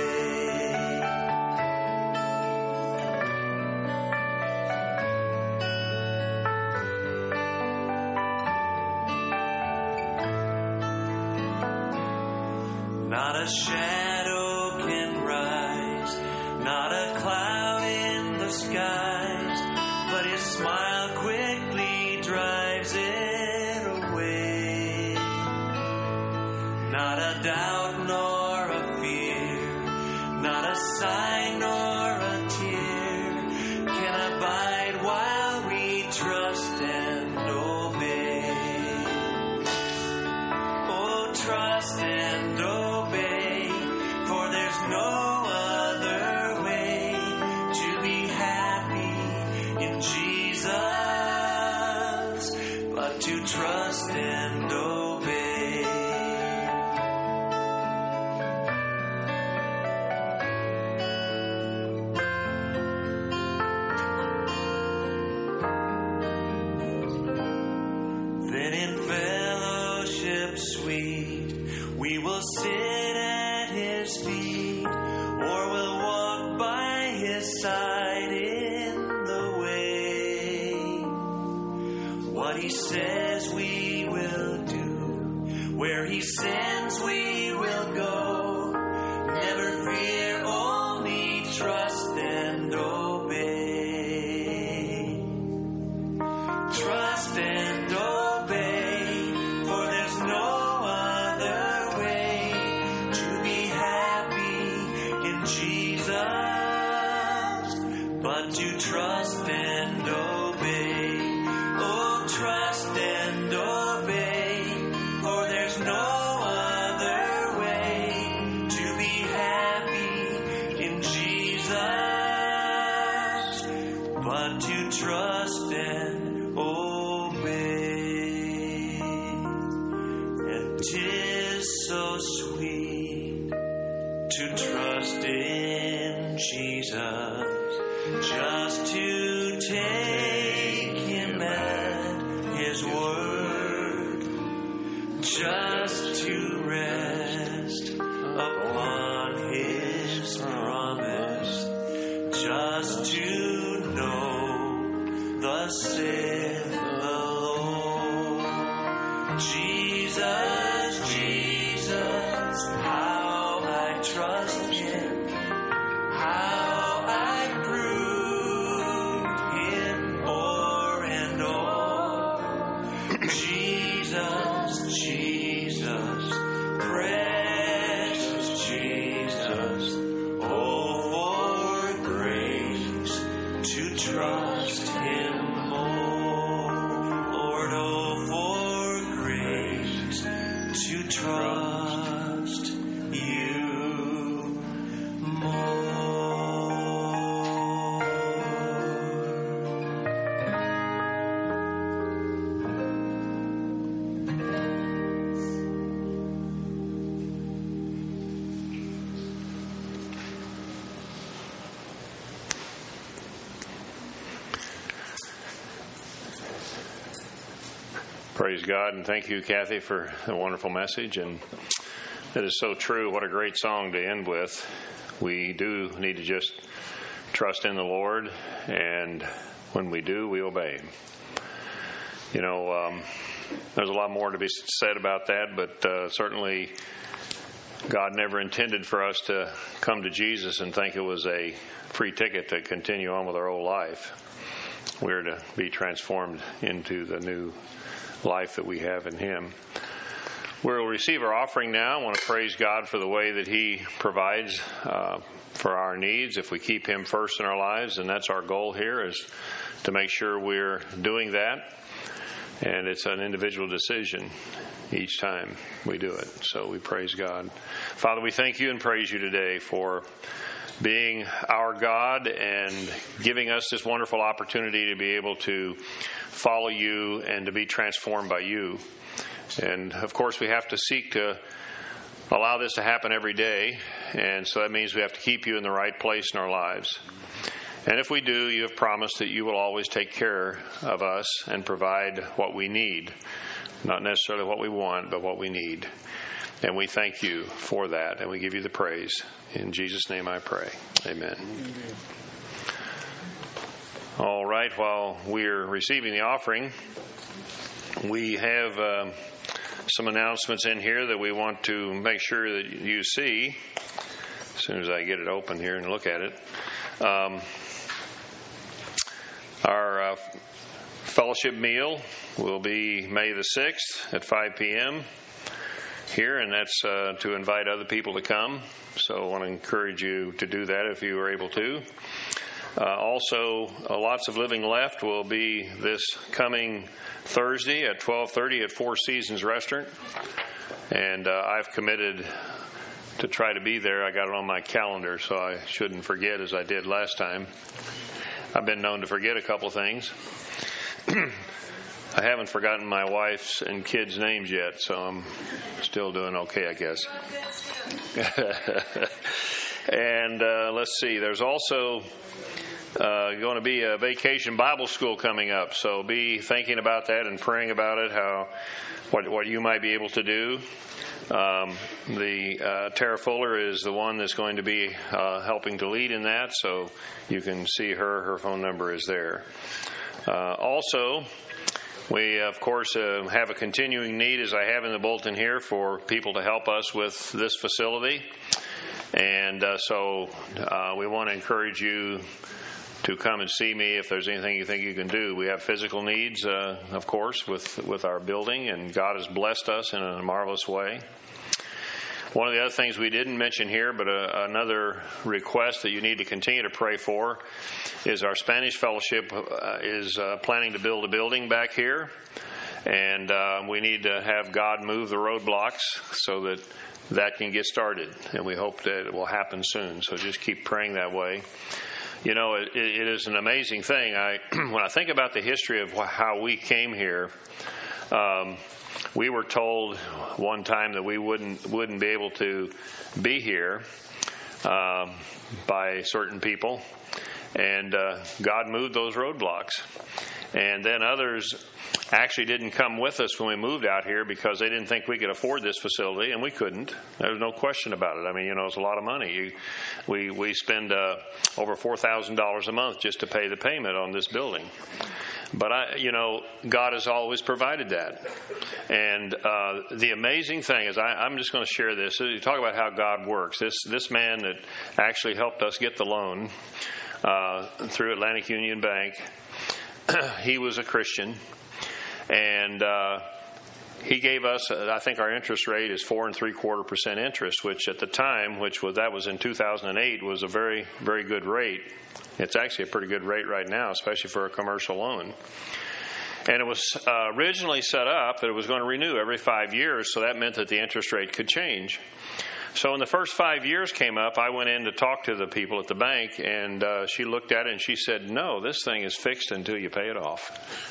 Not a shadow can rise, not a cloud in the skies, but his smile quickly drives it away. Not a doubt nor a fear, not a sigh nor a tear can abide while we trust and obey. Oh, trust and obey, seat, or will walk by his side in the way. What he says we will do, where he sends we will go. Never fear, only trust and obey. Trust and obey, for there's no other way to be happy in Jesus but to trust and obey. Oh, trust and obey, for there's no other way to be happy in Jesus but to trust and obey. And 'tis so sweet to trust in Jesus, just to take him at his word, just to rest upon his promise, just to know thus saith the Lord. Jesus, Jesus, how I trust him, how I prove him o'er and o'er. Jesus, Jesus, precious Jesus, oh, for grace to trust him more. Lord, oh, for grace to trust you more. Praise God, and thank you, Kathy, for a wonderful message. And it is so true. What a great song to end with. We do need to just trust in the Lord, and when we do, we obey him. You know, um, there's a lot more to be said about that, but uh, certainly God never intended for us to come to Jesus and think it was a free ticket to continue on with our old life. We're to be transformed into the new life that we have in him. We'll receive our offering now. I want to praise God for the way that he provides uh, for our needs if we keep him first in our lives, and that's our goal here, is to make sure we're doing that. And it's an individual decision each time we do it. So we praise God. Father, we thank you and praise you today for being our God and giving us this wonderful opportunity to be able to follow you and to be transformed by you. And of course, we have to seek to allow this to happen every day. And so that means we have to keep you in the right place in our lives. And if we do, you have promised that you will always take care of us and provide what we need. Not necessarily what we want, but what we need. And we thank you for that, and we give you the praise. In Jesus' name I pray. Amen. Amen. All right, while we're receiving the offering, we have uh, some announcements in here that we want to make sure that you see as soon as I get it open here and look at it. Um, our uh, fellowship meal will be May the sixth at five p.m. here, and that's uh, to invite other people to come. So I want to encourage you to do that if you are able to. Uh, also, uh, Lots of Living Left will be this coming Thursday at twelve thirty at Four Seasons Restaurant. And uh, I've committed to try to be there. I got it on my calendar, so I shouldn't forget as I did last time. I've been known to forget a couple things. I haven't forgotten my wife's and kids' names yet, so I'm still doing okay, I guess. And uh, let's see, there's also uh, going to be a vacation Bible school coming up, so be thinking about that and praying about it, how what, what you might be able to do. Um, the uh, Tara Fuller is the one that's going to be uh, helping to lead in that, so you can see her. Her phone number is there. Uh, also, we, of course, uh, have a continuing need, as I have in the bulletin here, for people to help us with this facility. And uh, so uh, we want to encourage you to come and see me if there's anything you think you can do. We have physical needs, uh, of course, with, with our building, and God has blessed us in a marvelous way. One of the other things we didn't mention here, but uh, another request that you need to continue to pray for, is our Spanish Fellowship uh, is uh, planning to build a building back here, and uh, we need to have God move the roadblocks so that that can get started, and we hope that it will happen soon. So just keep praying that way. You know, it, it is an amazing thing. I when I think about the history of how we came here, um, we were told one time that we wouldn't wouldn't be able to be here um, by certain people, and uh, God moved those roadblocks. And then others actually didn't come with us when we moved out here because they didn't think we could afford this facility, and we couldn't. There was no question about it. I mean, you know, it's a lot of money. You, we we spend uh, over four thousand dollars a month just to pay the payment on this building. But, I, you know, God has always provided that. And uh, the amazing thing is, I, I'm just going to share this. You talk about how God works. This, this man that actually helped us get the loan uh, through Atlantic Union Bank, he was a Christian. And uh, he gave us, I think our interest rate is four and three quarter percent interest, which at the time, which was, that was in two thousand eight, was a very, very good rate. It's actually a pretty good rate right now, especially for a commercial loan. And it was uh, originally set up that it was going to renew every five years, so that meant that the interest rate could change. So when the first five years came up, I went in to talk to the people at the bank, and uh, she looked at it and she said, "No, this thing is fixed until you pay it off."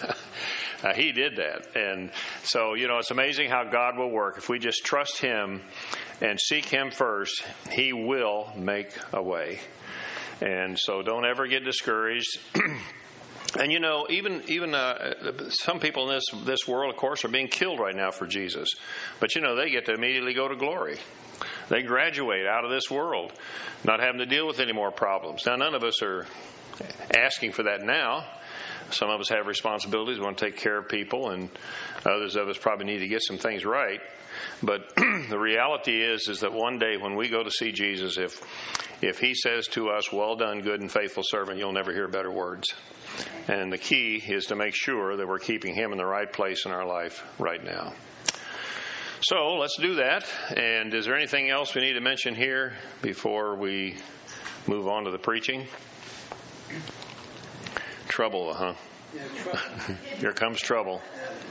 uh, he did that. And so, you know, it's amazing how God will work. If we just trust Him and seek Him first, He will make a way. And so don't ever get discouraged. And, you know, even even uh, some people in this this world, of course, are being killed right now for Jesus. But, you know, they get to immediately go to glory. They graduate out of this world, not having to deal with any more problems. Now, none of us are asking for that now. Some of us have responsibilities. We want to take care of people, and others of us probably need to get some things right. But the reality is, is that one day when we go to see Jesus, if if He says to us, "Well done, good and faithful servant," you'll never hear better words. And the key is to make sure that we're keeping Him in the right place in our life right now. So let's do that. And is there anything else we need to mention here before we move on to the preaching? Trouble, huh? Yeah, trouble. Here comes trouble.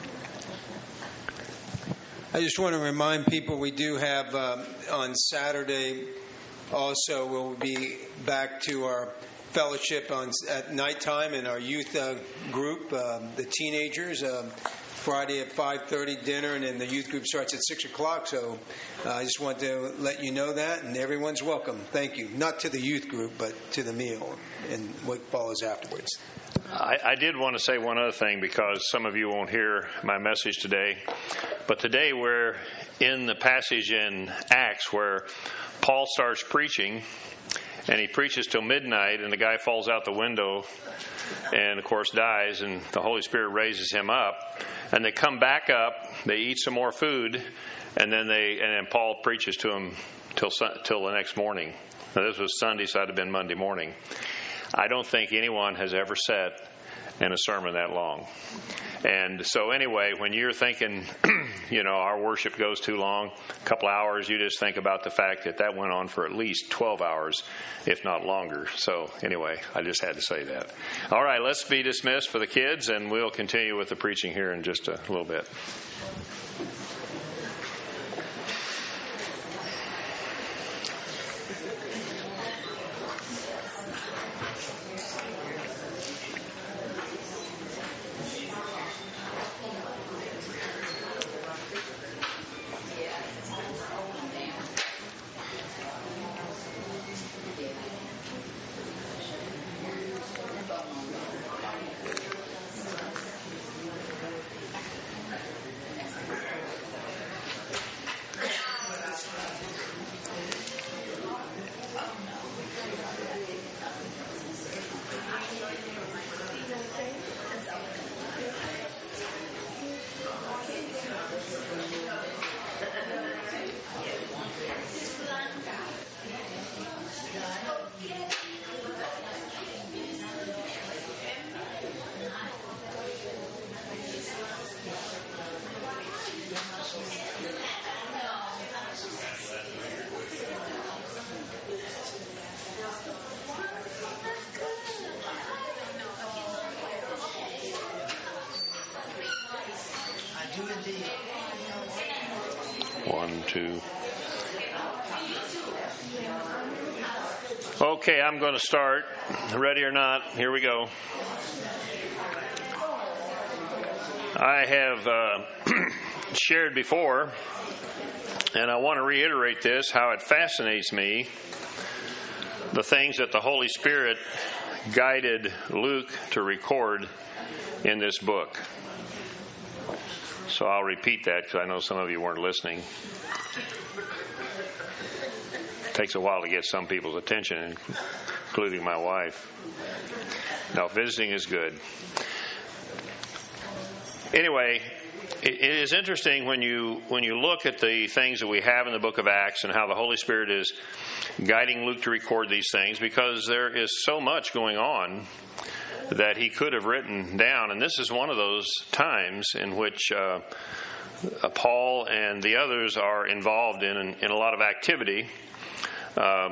I just want to remind people we do have um, on Saturday also we'll be back to our fellowship on at nighttime in our youth uh, group, um, the teenagers. Um, Friday at five thirty dinner, and then the youth group starts at six o'clock. So uh, I just want to let you know that, and everyone's welcome. Thank you. Not to the youth group, but to the meal and what follows afterwards. I, I did want to say one other thing, because some of you won't hear my message today. But today we're in the passage in Acts where Paul starts preaching, and he preaches till midnight, and the guy falls out the window and, of course, dies, and the Holy Spirit raises him up. And they come back up, they eat some more food, and then they and then Paul preaches to them till till the next morning. Now, this was Sunday, so it had been Monday morning. I don't think anyone has ever sat in a sermon that long. And so anyway, when you're thinking, you know, our worship goes too long, a couple hours, you just think about the fact that that went on for at least twelve hours, if not longer. So anyway, I just had to say that. All right, let's be dismissed for the kids, and we'll continue with the preaching here in just a little bit. two. Okay, I'm going to start. Ready or not, here we go. I have uh, shared before, and I want to reiterate this, how it fascinates me, the things that the Holy Spirit guided Luke to record in this book. So I'll repeat that because I know some of you weren't listening. It takes a while to get some people's attention, including my wife. No, visiting is good. Anyway, it is interesting when you when you look at the things that we have in the book of Acts and how the Holy Spirit is guiding Luke to record these things, because there is so much going on that he could have written down. And this is one of those times in which uh, Paul and the others are involved in, in, in a lot of activity. Um,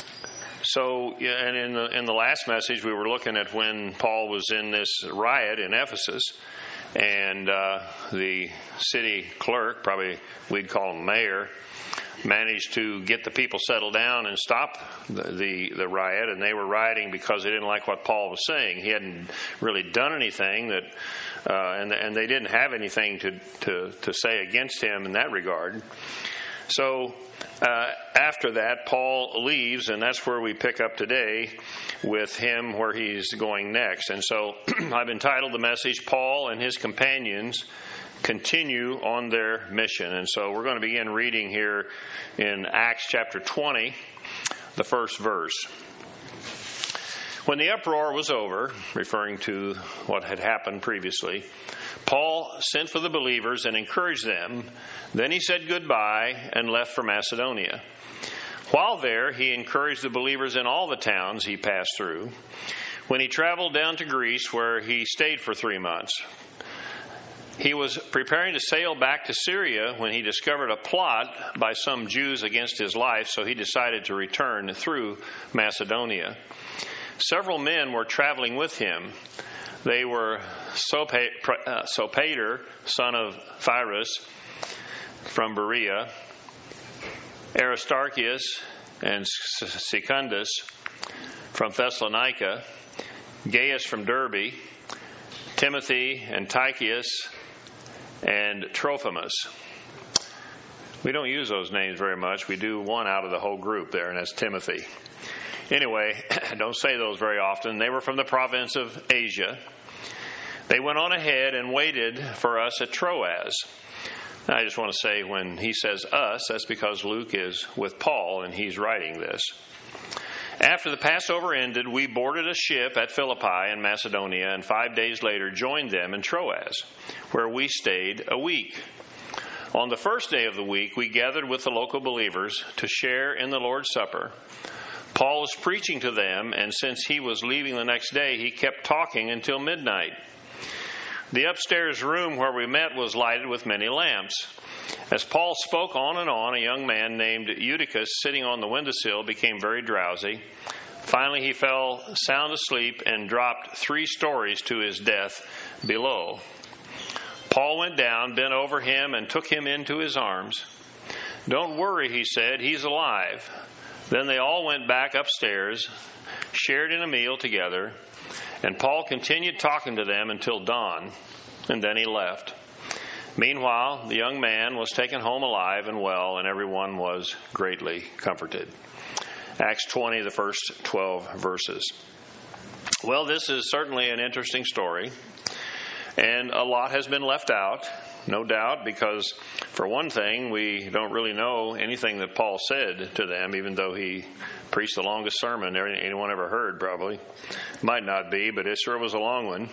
so, and in the, in the last message, we were looking at when Paul was in this riot in Ephesus. And uh, the city clerk, probably we'd call him mayor, managed to get the people settled down and stop the, the, the riot. And they were rioting because they didn't like what Paul was saying. He hadn't really done anything that, uh, and and they didn't have anything to, to, to say against him in that regard. So uh, after that, Paul leaves, and that's where we pick up today with him, where he's going next. And so I've entitled the message, Paul and His Companions Continue on Their Mission. And so we're going to begin reading here in Acts chapter twenty, the first verse. When the uproar was over, referring to what had happened previously, Paul sent for the believers and encouraged them. Then he said goodbye and left for Macedonia. While there, he encouraged the believers in all the towns he passed through. When he traveled down to Greece, where he stayed for three months, he was preparing to sail back to Syria when he discovered a plot by some Jews against his life, so he decided to return through Macedonia. Several men were traveling with him. They were Sopater, son of Pyrrhus, from Berea, Aristarchus and Secundus from Thessalonica, Gaius from Derbe, Timothy and Tychicus, and Trophimus. We don't use those names very much. We do one out of the whole group there, and that's Timothy. Anyway, don't say those very often. They were from the province of Asia. They went on ahead and waited for us at Troas. Now, I just want to say, when he says us, that's because Luke is with Paul and he's writing this. After the Passover ended, we boarded a ship at Philippi in Macedonia, and five days later joined them in Troas, where we stayed a week. On the first day of the week, we gathered with the local believers to share in the Lord's Supper. Paul was preaching to them, and since he was leaving the next day, he kept talking until midnight. The upstairs room where we met was lighted with many lamps. As Paul spoke on and on, a young man named Eutychus, sitting on the windowsill, became very drowsy. Finally, he fell sound asleep and dropped three stories to his death below. Paul went down, bent over him, and took him into his arms. "Don't worry," he said, "he's alive." Then they all went back upstairs, shared in a meal together, and Paul continued talking to them until dawn, and then he left. Meanwhile, the young man was taken home alive and well, and everyone was greatly comforted. Acts twenty, the first twelve verses. Well, this is certainly an interesting story, and a lot has been left out, no doubt, because for one thing, we don't really know anything that Paul said to them, even though he preached the longest sermon anyone ever heard, probably. Might not be, but it sure was a long one.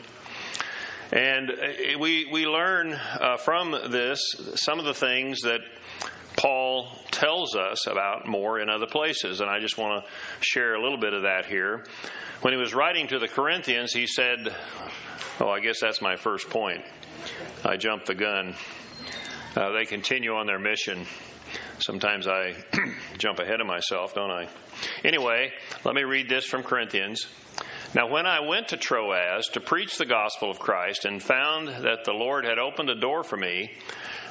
And we we learn uh, from this some of the things that Paul tells us about more in other places, and I just want to share a little bit of that here. When he was writing to the Corinthians, he said, oh, I guess that's my first point. I jumped the gun. Uh, they continue on their mission. Sometimes I jump ahead of myself, don't I? Anyway, let me read this from Corinthians. Now, when I went to Troas to preach the gospel of Christ and found that the Lord had opened a door for me,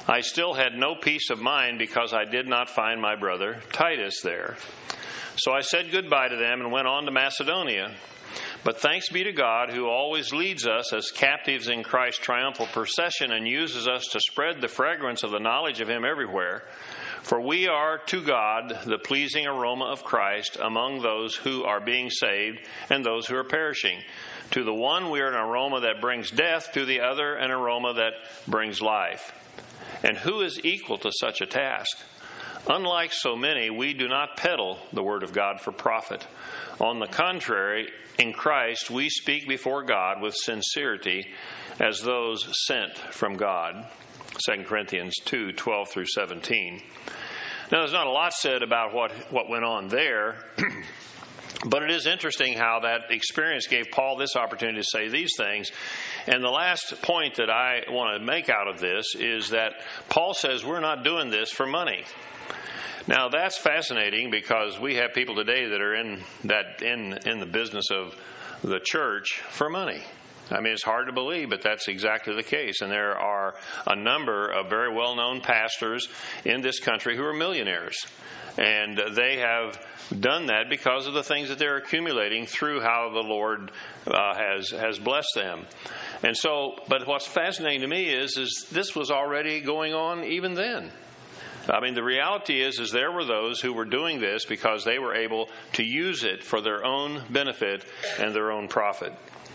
I still had no peace of mind because I did not find my brother Titus there. So I said goodbye to them and went on to Macedonia. But thanks be to God, who always leads us as captives in Christ's triumphal procession and uses us to spread the fragrance of the knowledge of Him everywhere. For we are to God the pleasing aroma of Christ among those who are being saved and those who are perishing. To the one we are an aroma that brings death, to the other an aroma that brings life. And who is equal to such a task? Unlike so many, we do not peddle the word of God for profit. On the contrary, in Christ we speak before God with sincerity as those sent from God. Second Corinthians two, twelve through seventeen. Now, there's not a lot said about what, what went on there, but it is interesting how that experience gave Paul this opportunity to say these things. And the last point that I want to make out of this is that Paul says we're not doing this for money. Now, that's fascinating because we have people today that are in that in in the business of the church for money. I mean, it's hard to believe, but that's exactly the case. And there are a number of very well-known pastors in this country who are millionaires. And they have done that because of the things that they're accumulating through how the Lord uh, has has blessed them. And so, but what's fascinating to me is, is this was already going on even then. I mean, the reality is, is there were those who were doing this because they were able to use it for their own benefit and their own profit.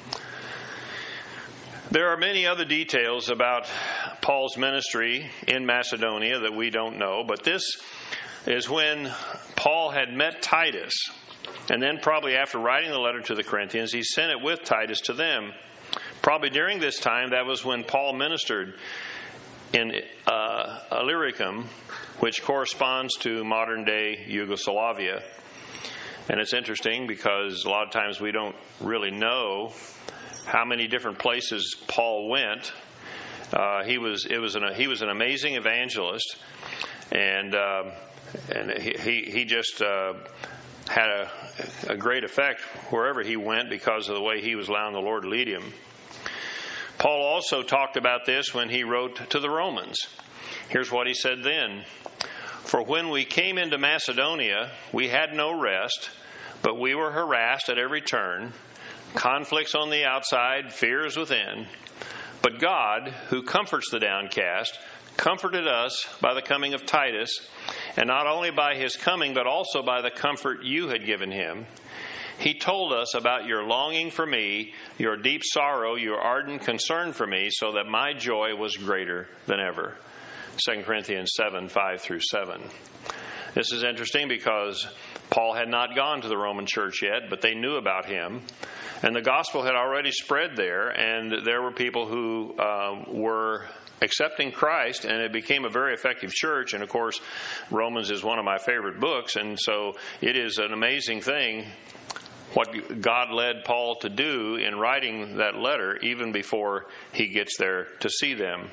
There are many other details about Paul's ministry in Macedonia that we don't know, but this is when Paul had met Titus, and then probably after writing the letter to the Corinthians, he sent it with Titus to them. Probably during this time, that was when Paul ministered in uh, Illyricum, which corresponds to modern-day Yugoslavia. And it's interesting because a lot of times we don't really know how many different places Paul went. Uh, he was it was an he was an amazing evangelist, and uh, and he he, he just uh, had a, a great effect wherever he went because of the way he was allowing the Lord to lead him. Paul also talked about this when he wrote to the Romans. Here's what he said then. For when we came into Macedonia, we had no rest, but we were harassed at every turn, conflicts on the outside, fears within. But God, who comforts the downcast, comforted us by the coming of Titus, and not only by his coming, but also by the comfort you had given him. He told us about your longing for me, your deep sorrow, your ardent concern for me, so that my joy was greater than ever. Second Corinthians seven, five through seven. This is interesting because Paul had not gone to the Roman church yet, but they knew about him. And the gospel had already spread there, and there were people who uh, were accepting Christ, and it became a very effective church. And of course, Romans is one of my favorite books, and so it is an amazing thing what God led Paul to do in writing that letter, even before he gets there to see them.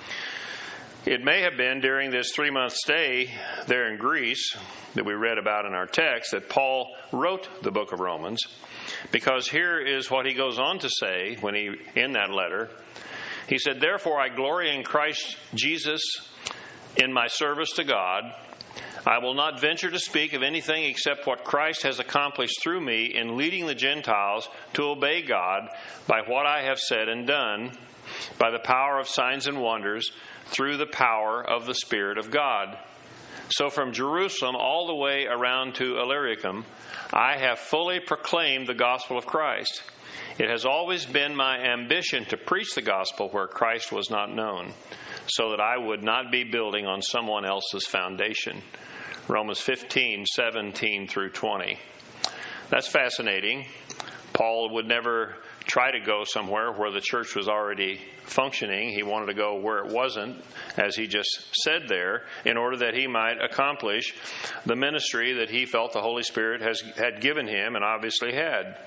It may have been during this three-month stay there in Greece that we read about in our text that Paul wrote the book of Romans, because here is what he goes on to say when he in that letter. He said, "Therefore I glory in Christ Jesus in my service to God. I will not venture to speak of anything except what Christ has accomplished through me in leading the Gentiles to obey God by what I have said and done, by the power of signs and wonders, through the power of the Spirit of God. So from Jerusalem all the way around to Illyricum, I have fully proclaimed the gospel of Christ. It has always been my ambition to preach the gospel where Christ was not known, so that I would not be building on someone else's foundation." Romans fifteen, seventeen through twenty. That's fascinating. Paul would never try to go somewhere where the church was already functioning. He wanted to go where it wasn't, as he just said there, in order that he might accomplish the ministry that he felt the Holy Spirit has had given him, and obviously had.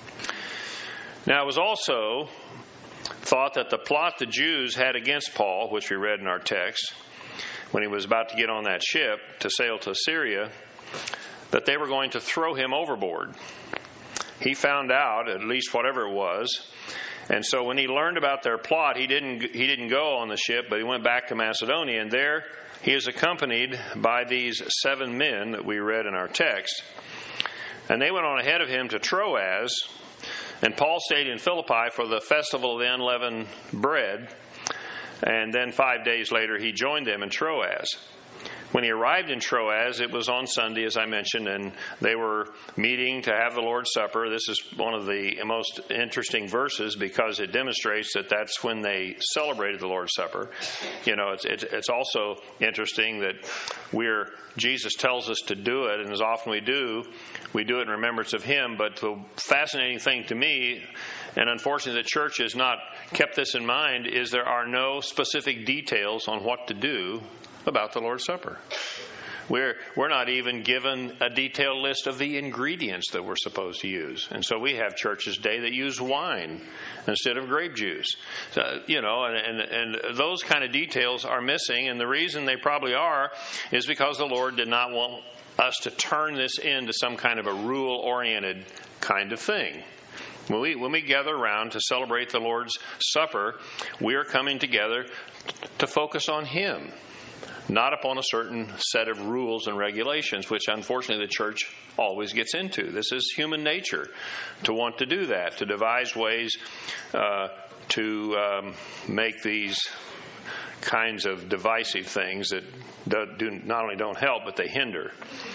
Now, it was also thought that the plot the Jews had against Paul, which we read in our text, when he was about to get on that ship to sail to Syria, that they were going to throw him overboard. He found out, at least whatever it was, And so when he learned about their plot, he didn't he didn't go on the ship, but he went back to Macedonia. And there he is accompanied by these seven men that we read in our text. And they went on ahead of him to Troas. And Paul stayed in Philippi for the festival of the unleavened bread. And then five days later, he joined them in Troas. When he arrived in Troas, it was on Sunday, as I mentioned, and they were meeting to have the Lord's Supper. This is one of the most interesting verses because it demonstrates that that's when they celebrated the Lord's Supper. You know, it's it's, it's also interesting that we're Jesus tells us to do it, and as often we do, we do it in remembrance of Him. But the fascinating thing to me, and unfortunately the church has not kept this in mind, is there are no specific details on what to do about the Lord's Supper. We're we're not even given a detailed list of the ingredients that we're supposed to use. And so we have churches today that use wine instead of grape juice. So, you know, and, and, and those kind of details are missing. And the reason they probably are is because the Lord did not want us to turn this into some kind of a rule-oriented kind of thing. When we, when we gather around to celebrate the Lord's Supper, we are coming together to focus on Him, not upon a certain set of rules and regulations, which unfortunately the church always gets into. This is human nature to want to do that, to devise ways uh, to um, make these kinds of divisive things that do, do not only don't help, but they hinder.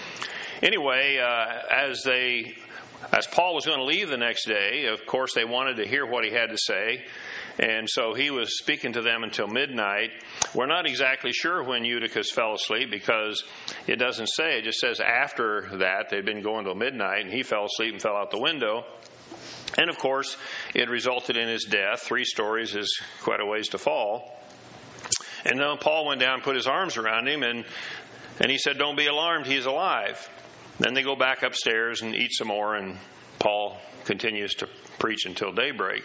Anyway, uh, as they, as Paul was going to leave the next day, of course they wanted to hear what he had to say. And so he was speaking to them until midnight. We're not exactly sure when Eutychus fell asleep because it doesn't say. It just says after that they'd been going till midnight and he fell asleep and fell out the window. And of course, it resulted in his death. Three stories is quite a ways to fall. And then Paul went down and put his arms around him and, and he said, "Don't be alarmed, he's alive." Then they go back upstairs and eat some more, and Paul continues to preach until daybreak.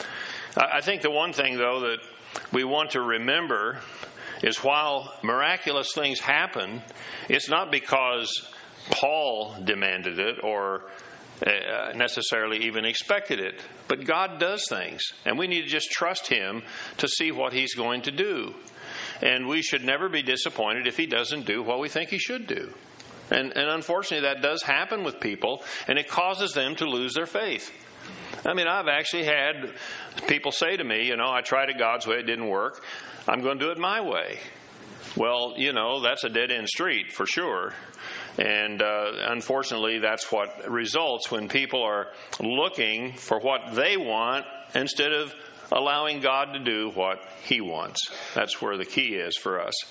I think the one thing, though, that we want to remember is while miraculous things happen, it's not because Paul demanded it or uh, necessarily even expected it, but God does things, and we need to just trust Him to see what He's going to do. And we should never be disappointed if He doesn't do what we think He should do. And, and unfortunately, that does happen with people, and it causes them to lose their faith. I mean, I've actually had people say to me, you know, I tried it God's way, it didn't work. I'm going to do it my way. Well, you know, that's a dead-end street for sure. And uh, unfortunately, that's what results when people are looking for what they want instead of allowing God to do what He wants. That's where the key is for us.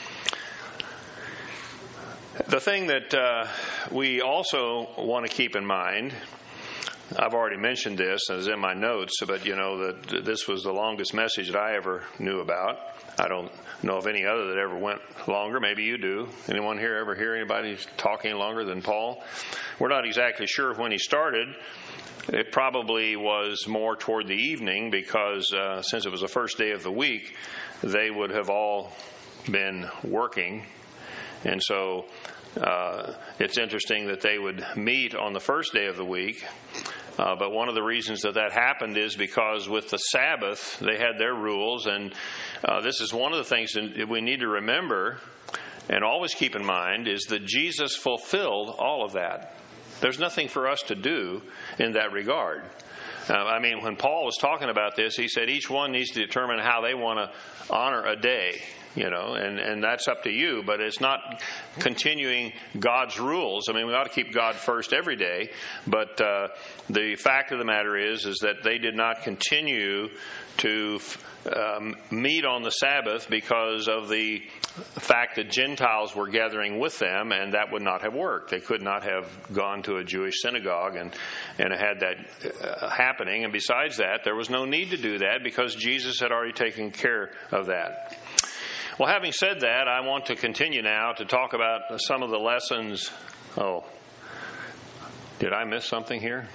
The thing that uh, we also want to keep in mind, I've already mentioned this, and it's in my notes, but you know that this was the longest message that I ever knew about. I don't know of any other that ever went longer. Maybe you do. Anyone here ever hear anybody talking longer than Paul? We're not exactly sure when he started. It probably was more toward the evening because uh, since it was the first day of the week, they would have all been working. And so uh, it's interesting that they would meet on the first day of the week. Uh, but one of the reasons that that happened is because with the Sabbath, they had their rules. And uh, this is one of the things that we need to remember and always keep in mind is that Jesus fulfilled all of that. There's nothing for us to do in that regard. Uh, I mean, when Paul was talking about this, he said each one needs to determine how they want to honor a day. You know, and, and that's up to you, but it's not continuing God's rules. I mean, we ought to keep God first every day, but uh, the fact of the matter is, is that they did not continue to um, meet on the Sabbath because of the fact that Gentiles were gathering with them, and that would not have worked. They could not have gone to a Jewish synagogue and, and had that uh, happening. And besides that, there was no need to do that because Jesus had already taken care of that. Well, having said that, I want to continue now to talk about some of the lessons. Oh, did I miss something here?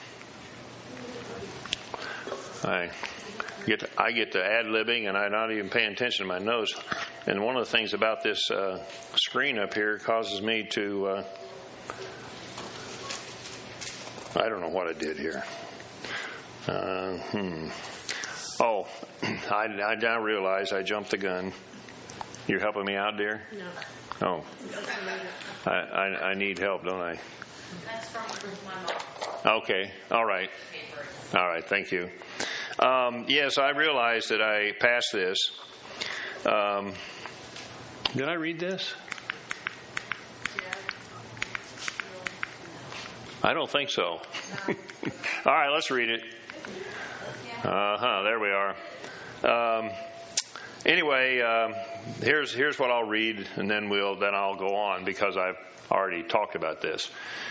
I get to, I get to ad-libbing, and I'm not even paying attention to my notes. And one of the things about this uh, screen up here causes me to, uh, I don't know what I did here. Uh, hmm. Oh, I, I now realize I jumped the gun. You're helping me out, dear? No. Oh. I, I, I need help, don't I? That's from my mom. Okay. All right. All right. Thank you. Um, yes, I realized that I passed this. Um, did I read this? I don't think so. All right, let's read it. Uh-huh, there we are. Um, anyway, um, here's here's what I'll read, and then we'll then I'll go on because I've already talked about this.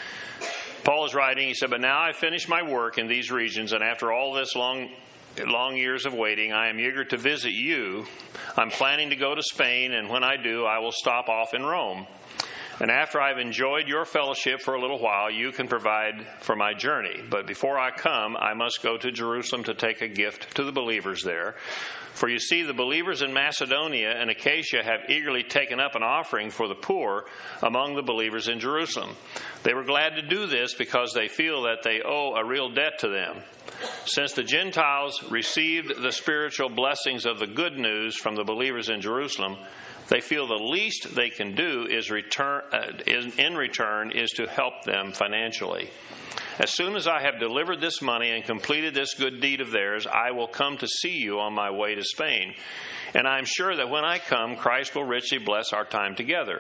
Paul is writing. He said, "But now I finish my work in these regions, and after all this long long years of waiting, I am eager to visit you. I'm planning to go to Spain, and when I do, I will stop off in Rome. And after I've enjoyed your fellowship for a little while, you can provide for my journey. But before I come, I must go to Jerusalem to take a gift to the believers there. For you see, the believers in Macedonia and Achaia have eagerly taken up an offering for the poor among the believers in Jerusalem. They were glad to do this because they feel that they owe a real debt to them. Since the Gentiles received the spiritual blessings of the good news from the believers in Jerusalem, they feel the least they can do is return, uh, is, in return is to help them financially. As soon as I have delivered this money and completed this good deed of theirs, I will come to see you on my way to Spain. And I am sure that when I come, Christ will richly bless our time together.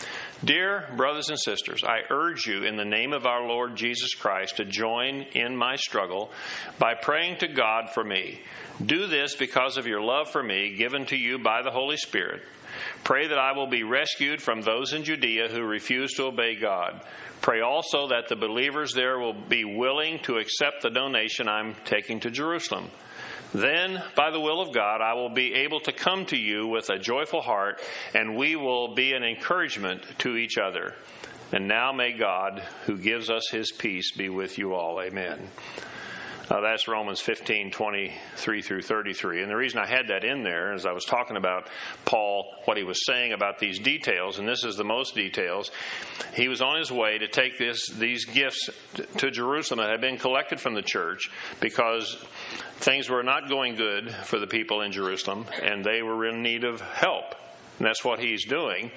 Dear brothers and sisters, I urge you in the name of our Lord Jesus Christ to join in my struggle by praying to God for me. Do this because of your love for me, given to you by the Holy Spirit. Pray that I will be rescued from those in Judea who refuse to obey God. Pray also that the believers there will be willing to accept the donation I'm taking to Jerusalem. Then, by the will of God, I will be able to come to you with a joyful heart, and we will be an encouragement to each other. And now may God, who gives us his peace, be with you all. Amen." Uh, that's Romans fifteen, twenty-three through thirty-three. And the reason I had that in there is I was talking about Paul, what he was saying about these details, and this is the most details. He was on his way to take this these gifts to Jerusalem that had been collected from the church because things were not going good for the people in Jerusalem, and they were in need of help. And that's what he's doing.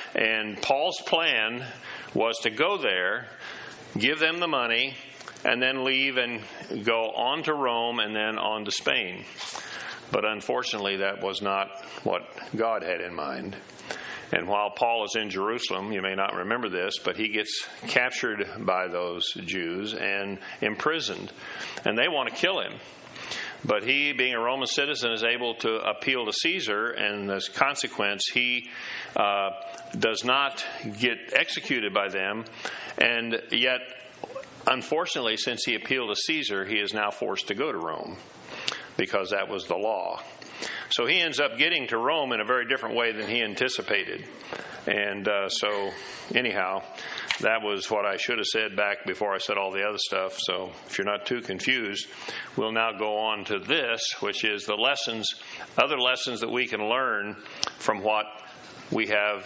And Paul's plan was to go there, give them the money, and then leave and go on to Rome and then on to Spain. But unfortunately, that was not what God had in mind. And while Paul is in Jerusalem, you may not remember this, but he gets captured by those Jews and imprisoned. And they want to kill him. But he, being a Roman citizen, is able to appeal to Caesar, and as a consequence, he uh, does not get executed by them. And yet, unfortunately, since he appealed to Caesar, he is now forced to go to Rome because that was the law. So he ends up getting to Rome in a very different way than he anticipated. And uh, so, anyhow, that was what I should have said back before I said all the other stuff. So if you're not too confused, we'll now go on to this, which is the lessons, other lessons that we can learn from what we have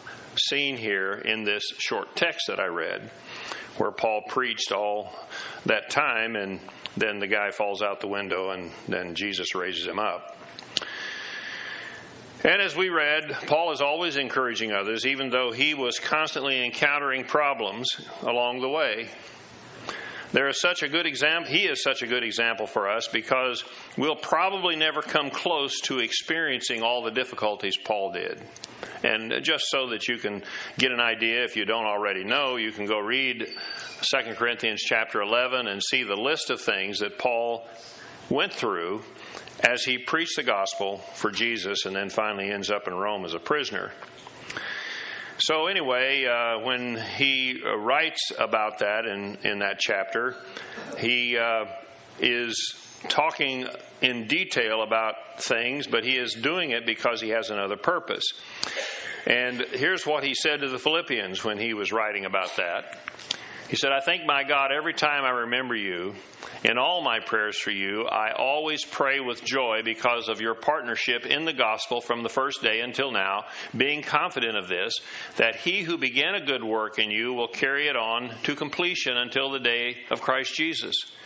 seen here in this short text that I read, where Paul preached all that time, and then the guy falls out the window, and then Jesus raises him up. And as we read, Paul is always encouraging others, even though he was constantly encountering problems along the way. There is such a good example. He is such a good example for us because we'll probably never come close to experiencing all the difficulties Paul did. And just so that you can get an idea, if you don't already know, you can go read Second Corinthians chapter eleven and see the list of things that Paul went through as he preached the gospel for Jesus and then finally ends up in Rome as a prisoner. So anyway, uh, when he uh, writes about that in, in that chapter, he uh, is talking in detail about things, but he is doing it because he has another purpose. And here's what he said to the Philippians when he was writing about that. He said, "I thank my God every time I remember you. In all my prayers for you, I always pray with joy because of your partnership in the gospel from the first day until now, being confident of this, that he who began a good work in you will carry it on to completion until the day of Christ Jesus.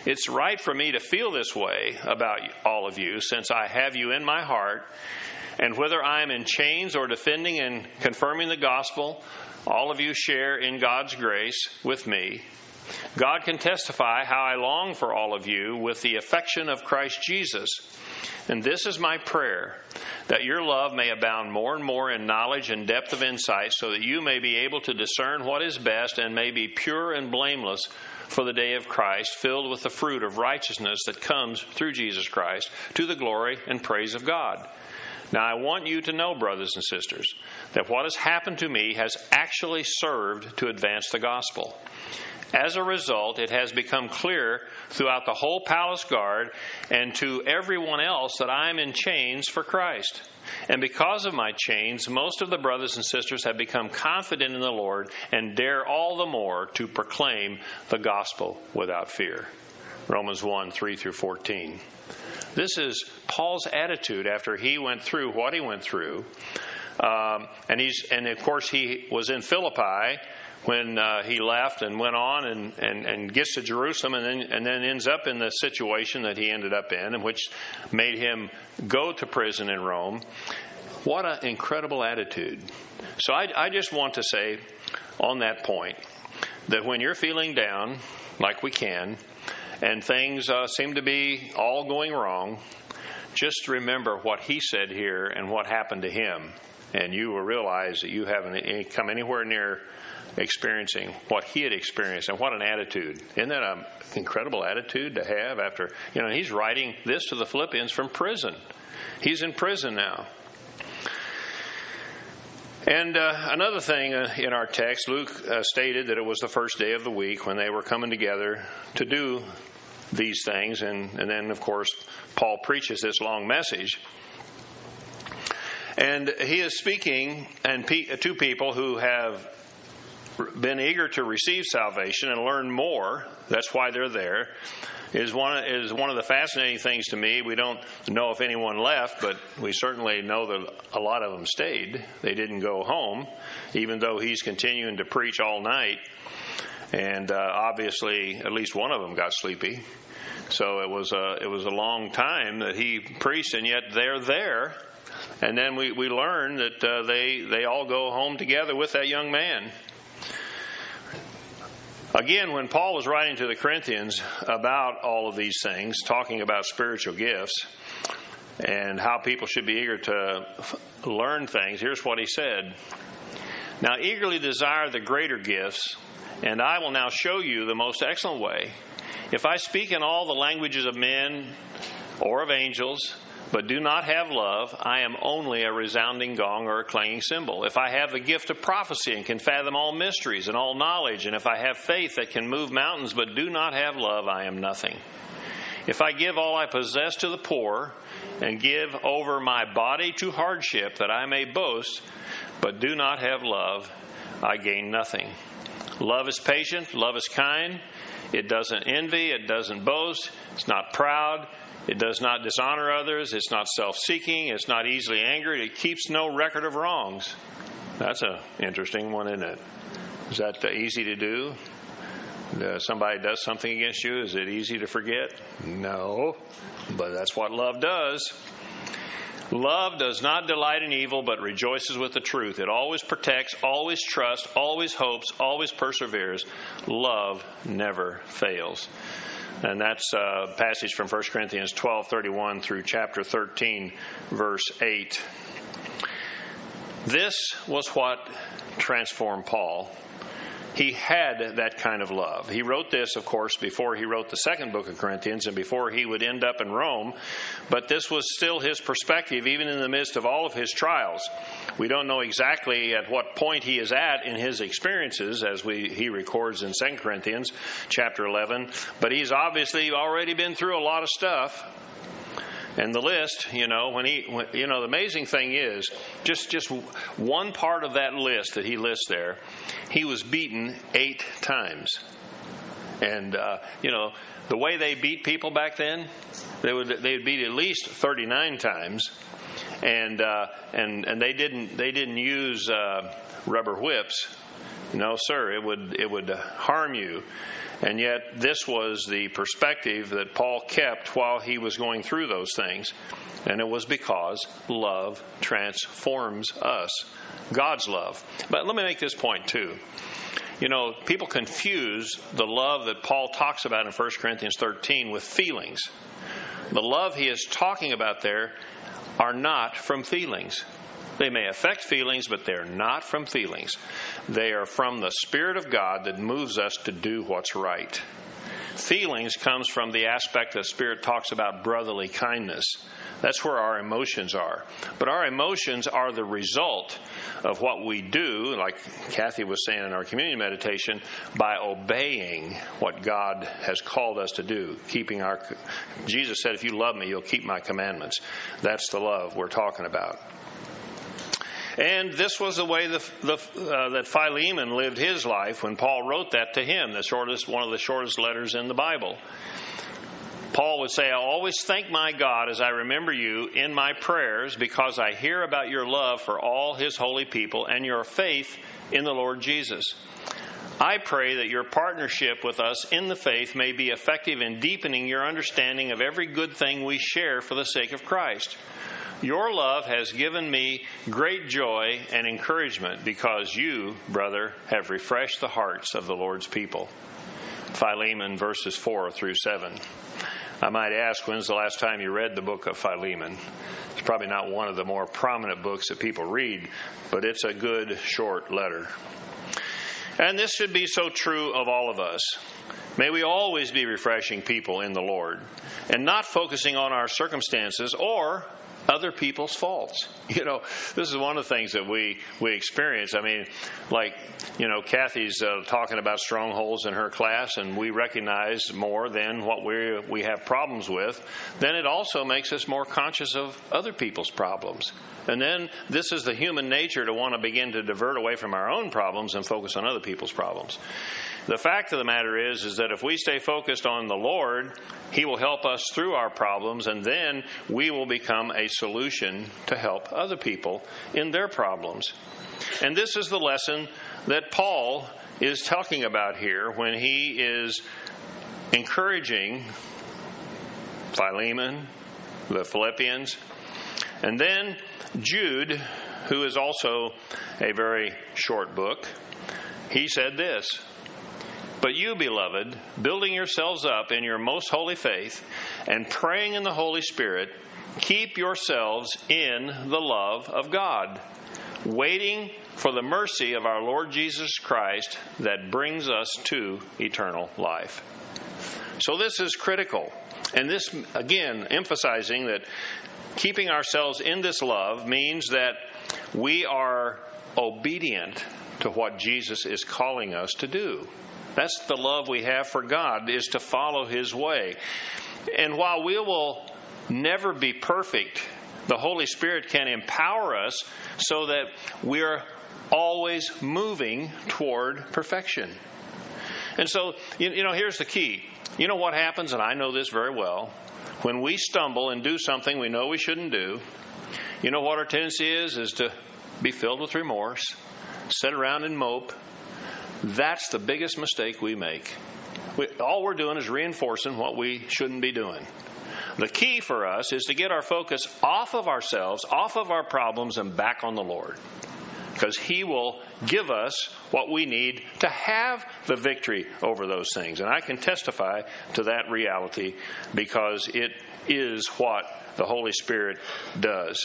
It's right for me to feel this way about all of you, since I have you in my heart. And whether I am in chains or defending and confirming the gospel, all of you share in God's grace with me. God can testify how I long for all of you with the affection of Christ Jesus. And this is my prayer, that your love may abound more and more in knowledge and depth of insight, so that you may be able to discern what is best and may be pure and blameless for the day of Christ, filled with the fruit of righteousness that comes through Jesus Christ, to the glory and praise of God. Now, I want you to know, brothers and sisters, that what has happened to me has actually served to advance the gospel. As a result, it has become clear throughout the whole palace guard and to everyone else that I am in chains for Christ. And because of my chains, most of the brothers and sisters have become confident in the Lord and dare all the more to proclaim the gospel without fear. Romans one, three through fourteen. This is Paul's attitude after he went through what he went through. Um, and he's, and of course, he was in Philippi when uh, he left and went on and, and, and gets to Jerusalem, and then and then ends up in the situation that he ended up in, and which made him go to prison in Rome. What an incredible attitude. So I, I just want to say on that point that when you're feeling down, like we can, and things uh, seem to be all going wrong, just remember what he said here and what happened to him, and you will realize that you haven't come anywhere near experiencing what he had experienced. And what an attitude. Isn't that an incredible attitude to have after, you know, he's writing this to the Philippians from prison. He's in prison now. And uh, another thing uh, in our text, Luke uh, stated that it was the first day of the week when they were coming together to do these things. And, and then, of course, Paul preaches this long message. And he is speaking and pe- to people who have been eager to receive salvation and learn more. That's why they're there. Is one is one of the fascinating things to me. We don't know if anyone left, but we certainly know that a lot of them stayed. They didn't go home, even though he's continuing to preach all night. And uh, obviously, at least one of them got sleepy. So it was a it was a long time that he preached, and yet they're there. And then we we learn that uh, they they all go home together with that young man. Again, when Paul was writing to the Corinthians about all of these things, talking about spiritual gifts and how people should be eager to learn things, here's what he said. Now eagerly desire the greater gifts, and I will now show you the most excellent way. If I speak in all the languages of men or of angels, but do not have love, I am only a resounding gong or a clanging cymbal. If I have the gift of prophecy and can fathom all mysteries and all knowledge, and if I have faith that can move mountains but do not have love, I am nothing. If I give all I possess to the poor and give over my body to hardship that I may boast, but do not have love, I gain nothing. Love is patient, love is kind. It doesn't envy, it doesn't boast, it's not proud. It does not dishonor others. It's not self-seeking. It's not easily angered. It keeps no record of wrongs. That's an interesting one, isn't it? Is that easy to do? Uh, somebody does something against you. Is it easy to forget? No. But that's what love does. Love does not delight in evil, but rejoices with the truth. It always protects, always trusts, always hopes, always perseveres. Love never fails. And that's a passage from First Corinthians twelve thirty-one through chapter thirteen, verse eight. This was what transformed Paul. He had that kind of love. He wrote this, of course, before he wrote the second book of Corinthians and before he would end up in Rome. But this was still his perspective, even in the midst of all of his trials. We don't know exactly at what point he is at in his experiences, as we he records in Second Corinthians chapter eleven. But he's obviously already been through a lot of stuff. And the list, you know, when he, when, you know, the amazing thing is, just just one part of that list that he lists there, he was beaten eight times. And, uh, you know, the way they beat people back then, they would they would beat at least thirty-nine times. And uh, and and they didn't they didn't use uh, rubber whips. No, sir, it would it would harm you. And yet, this was the perspective that Paul kept while he was going through those things. And it was because love transforms us. God's love. But let me make this point, too. You know, people confuse the love that Paul talks about in First Corinthians thirteen with feelings. The love he is talking about there are not from feelings. They may affect feelings, but they're not from feelings. They are from the Spirit of God that moves us to do what's right. Feelings comes from the aspect the Spirit talks about brotherly kindness. That's where our emotions are. But our emotions are the result of what we do, like Kathy was saying in our communion meditation, by obeying what God has called us to do. Keeping our, Jesus said, if you love me, you'll keep my commandments. That's the love we're talking about. And this was the way the, the, uh, that Philemon lived his life when Paul wrote that to him, the shortest, one of the shortest letters in the Bible. Paul would say, I always thank my God as I remember you in my prayers because I hear about your love for all his holy people and your faith in the Lord Jesus. I pray that your partnership with us in the faith may be effective in deepening your understanding of every good thing we share for the sake of Christ. Your love has given me great joy and encouragement because you, brother, have refreshed the hearts of the Lord's people. Philemon verses four through seven. I might ask, when's the last time you read the book of Philemon? It's probably not one of the more prominent books that people read, but it's a good short letter. And this should be so true of all of us. May we always be refreshing people in the Lord and not focusing on our circumstances or other people's faults. You know, this is one of the things that we, we experience. I mean, like, you know, Kathy's uh, talking about strongholds in her class, and we recognize more than what we we have problems with. Then it also makes us more conscious of other people's problems. And then this is the human nature to want to begin to divert away from our own problems and focus on other people's problems. The fact of the matter is, is that if we stay focused on the Lord, He will help us through our problems, and then we will become a solution to help other people in their problems. And this is the lesson that Paul is talking about here when he is encouraging Philemon, the Philippians, and then Jude, who is also a very short book. He said this, But you, beloved, building yourselves up in your most holy faith and praying in the Holy Spirit, keep yourselves in the love of God, waiting for the mercy of our Lord Jesus Christ that brings us to eternal life. So this is critical. And this, again, emphasizing that keeping ourselves in this love means that we are obedient to what Jesus is calling us to do. That's the love we have for God, is to follow His way. And while we will never be perfect, the Holy Spirit can empower us so that we're always moving toward perfection. And so, you know, here's the key. You know what happens, and I know this very well, when we stumble and do something we know we shouldn't do, you know what our tendency is, is to be filled with remorse, sit around and mope. That's the biggest mistake we make. We, all we're doing is reinforcing what we shouldn't be doing. The key for us is to get our focus off of ourselves, off of our problems, and back on the Lord. Because He will give us what we need to have the victory over those things. And I can testify to that reality because it is what the Holy Spirit does.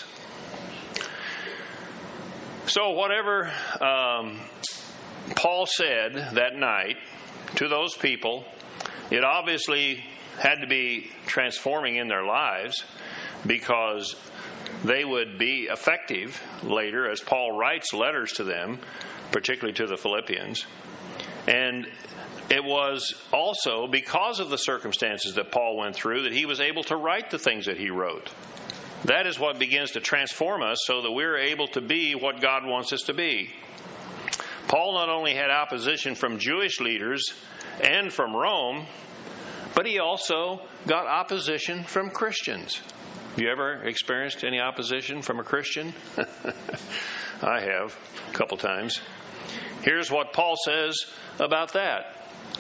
So whatever um, Paul said that night to those people, it obviously had to be transforming in their lives, because they would be effective later as Paul writes letters to them, particularly to the Philippians. And it was also because of the circumstances that Paul went through that he was able to write the things that he wrote. That is what begins to transform us so that we're able to be what God wants us to be. Paul not only had opposition from Jewish leaders and from Rome, but he also got opposition from Christians. Have you ever experienced any opposition from a Christian? I have, a couple times. Here's what Paul says about that.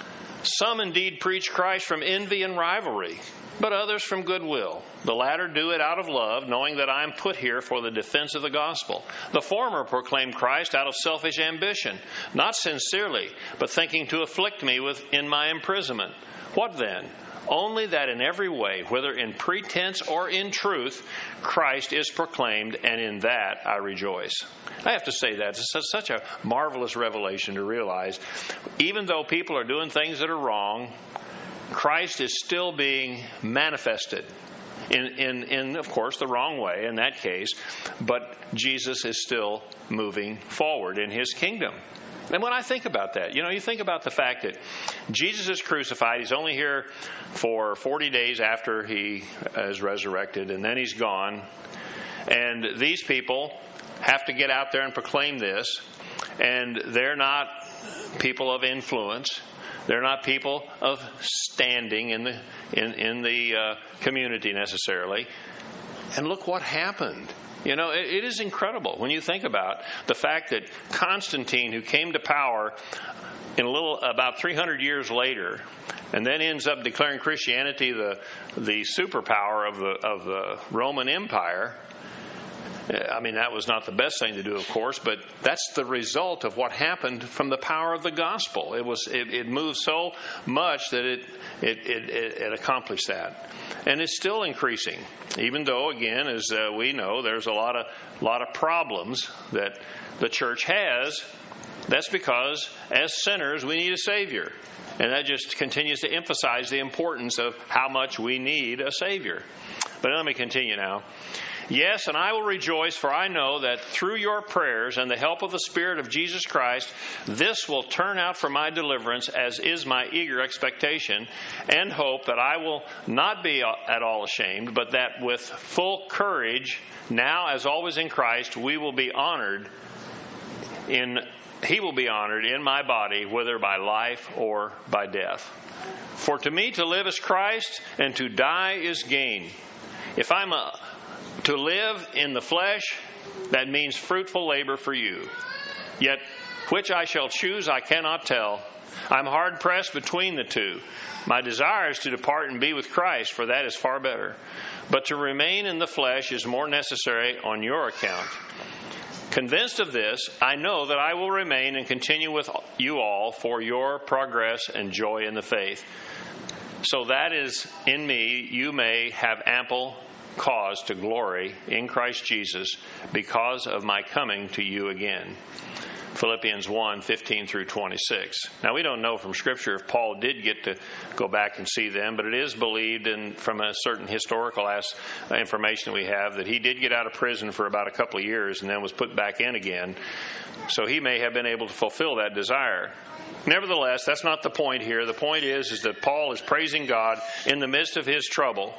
Some indeed preach Christ from envy and rivalry, but others from goodwill. The latter do it out of love, knowing that I am put here for the defense of the gospel. The former proclaim Christ out of selfish ambition, not sincerely, but thinking to afflict me with in my imprisonment. What then? Only that in every way, whether in pretense or in truth, Christ is proclaimed, and in that I rejoice. I have to say that. It's such a marvelous revelation to realize. Even though people are doing things that are wrong, Christ is still being manifested. In, in, in, of course, the wrong way in that case, but Jesus is still moving forward in His kingdom. And when I think about that, you know, you think about the fact that Jesus is crucified. He's only here for forty days after He is resurrected, and then He's gone. And these people have to get out there and proclaim this, and they're not people of influence. They're not people of standing in the in in the uh, community necessarily. And look what happened. You know, it, it is incredible when you think about the fact that Constantine, who came to power in a little about three hundred years later, and then ends up declaring Christianity the the superpower of the of the Roman Empire. I mean, that was not the best thing to do, of course, but that's the result of what happened from the power of the gospel. It was it, it moved so much that it it, it it accomplished that, and it's still increasing. Even though, again, as uh, we know, there's a lot of lot of problems that the church has. That's because, as sinners, we need a Savior, and that just continues to emphasize the importance of how much we need a Savior. But let me continue now. Yes, and I will rejoice, for I know that through your prayers and the help of the Spirit of Jesus Christ, this will turn out for my deliverance, as is my eager expectation and hope that I will not be at all ashamed, but that with full courage, now as always in Christ, we will be honored in He will be honored in my body, whether by life or by death. For to me to live is Christ, and to die is gain. If I'm a To live in the flesh, that means fruitful labor for you. Yet which I shall choose, I cannot tell. I'm hard pressed between the two. My desire is to depart and be with Christ, for that is far better. But to remain in the flesh is more necessary on your account. Convinced of this, I know that I will remain and continue with you all for your progress and joy in the faith. So that is in me you may have ample cause to glory in Christ Jesus because of my coming to you again. Philippians one, fifteen through twenty-six. Now, we don't know from Scripture if Paul did get to go back and see them, but it is believed in, from a certain historical as, uh, information we have, that he did get out of prison for about a couple of years and then was put back in again. So he may have been able to fulfill that desire. Nevertheless, that's not the point here. The point is, is that Paul is praising God in the midst of his trouble.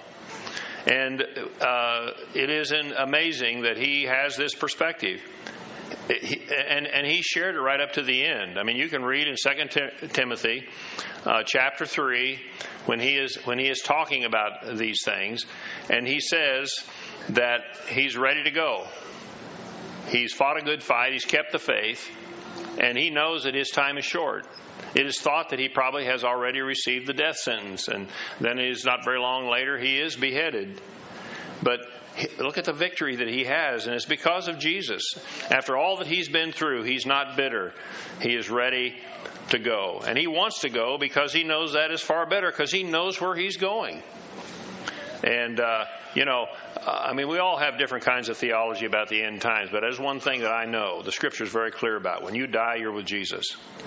And uh, it is an amazing that he has this perspective. He, and, and he shared it right up to the end. I mean, you can read in Second Timothy uh, chapter three when he is when he is talking about these things, and he says that he's ready to go. He's fought a good fight. He's kept the faith, and he knows that his time is short. It is thought that he probably has already received the death sentence, and then it is not very long later he is beheaded. But look at the victory that he has, and it's because of Jesus. After all that he's been through, he's not bitter. He is ready to go. And he wants to go because he knows that is far better, because he knows where he's going. And, uh, you know, I mean, we all have different kinds of theology about the end times, but there's one thing that I know the Scripture is very clear about. When you die, you're with Jesus.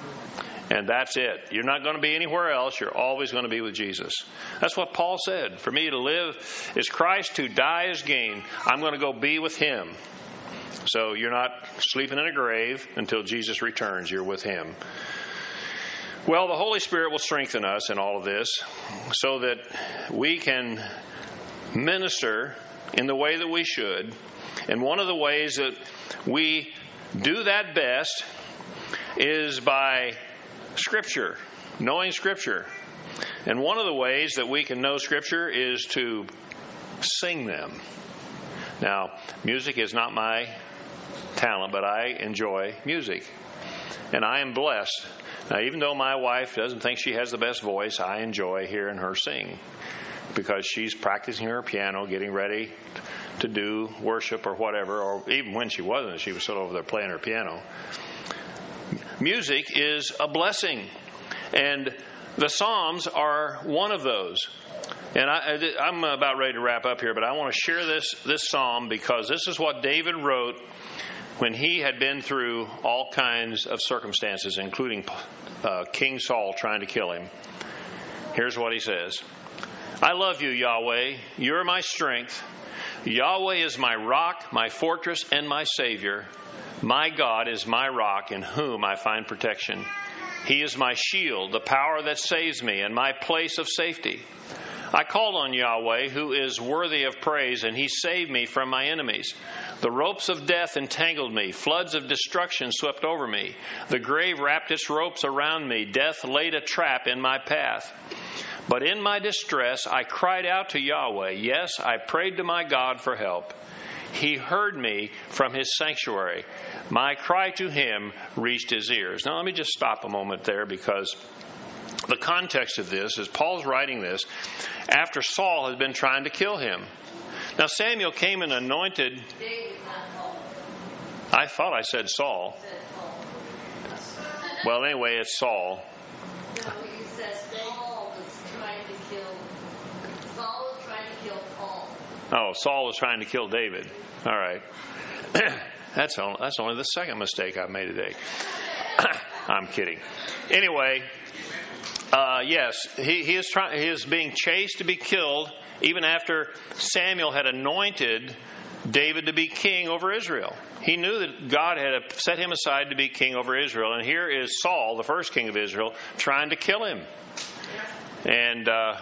And that's it. You're not going to be anywhere else. You're always going to be with Jesus. That's what Paul said. For me to live is Christ, to die is gain. I'm going to go be with Him. So you're not sleeping in a grave until Jesus returns. You're with Him. Well, the Holy Spirit will strengthen us in all of this so that we can minister in the way that we should. And one of the ways that we do that best is by Scripture, knowing Scripture. And one of the ways that we can know Scripture is to sing them. Now, music is not my talent, but I enjoy music. and I am blessed. Now, even though my wife doesn't think she has the best voice, I enjoy hearing her sing because she's practicing her piano, getting ready to do worship or whatever, or even when she wasn't, she was still over there playing her piano. Music is a blessing, and the Psalms are one of those. And I, I'm about ready to wrap up here, but I want to share this, this psalm because this is what David wrote when he had been through all kinds of circumstances, including uh, King Saul trying to kill him. Here's what he says. I love you, Yahweh. You're my strength. Yahweh is my rock, my fortress, and my Savior. My God is my rock in whom I find protection. He is my shield, the power that saves me, and my place of safety. I called on Yahweh, who is worthy of praise, and He saved me from my enemies. The ropes of death entangled me. Floods of destruction swept over me. The grave wrapped its ropes around me. Death laid a trap in my path. But in my distress, I cried out to Yahweh. Yes, I prayed to my God for help. He heard me from His sanctuary. My cry to Him reached His ears. Now, let me just stop a moment there because the context of this is Paul's writing this after Saul has been trying to kill him. Now, Samuel came and anointed. I thought I said Saul. Well, anyway, it's Saul. Oh, Saul was trying to kill David. All right. That's only, that's only the second mistake I've made today. I'm kidding. Anyway, uh, yes, he, he is trying. He is being chased to be killed, even after Samuel had anointed David to be king over Israel. He knew that God had set him aside to be king over Israel, and here is Saul, the first king of Israel, trying to kill him. And uh,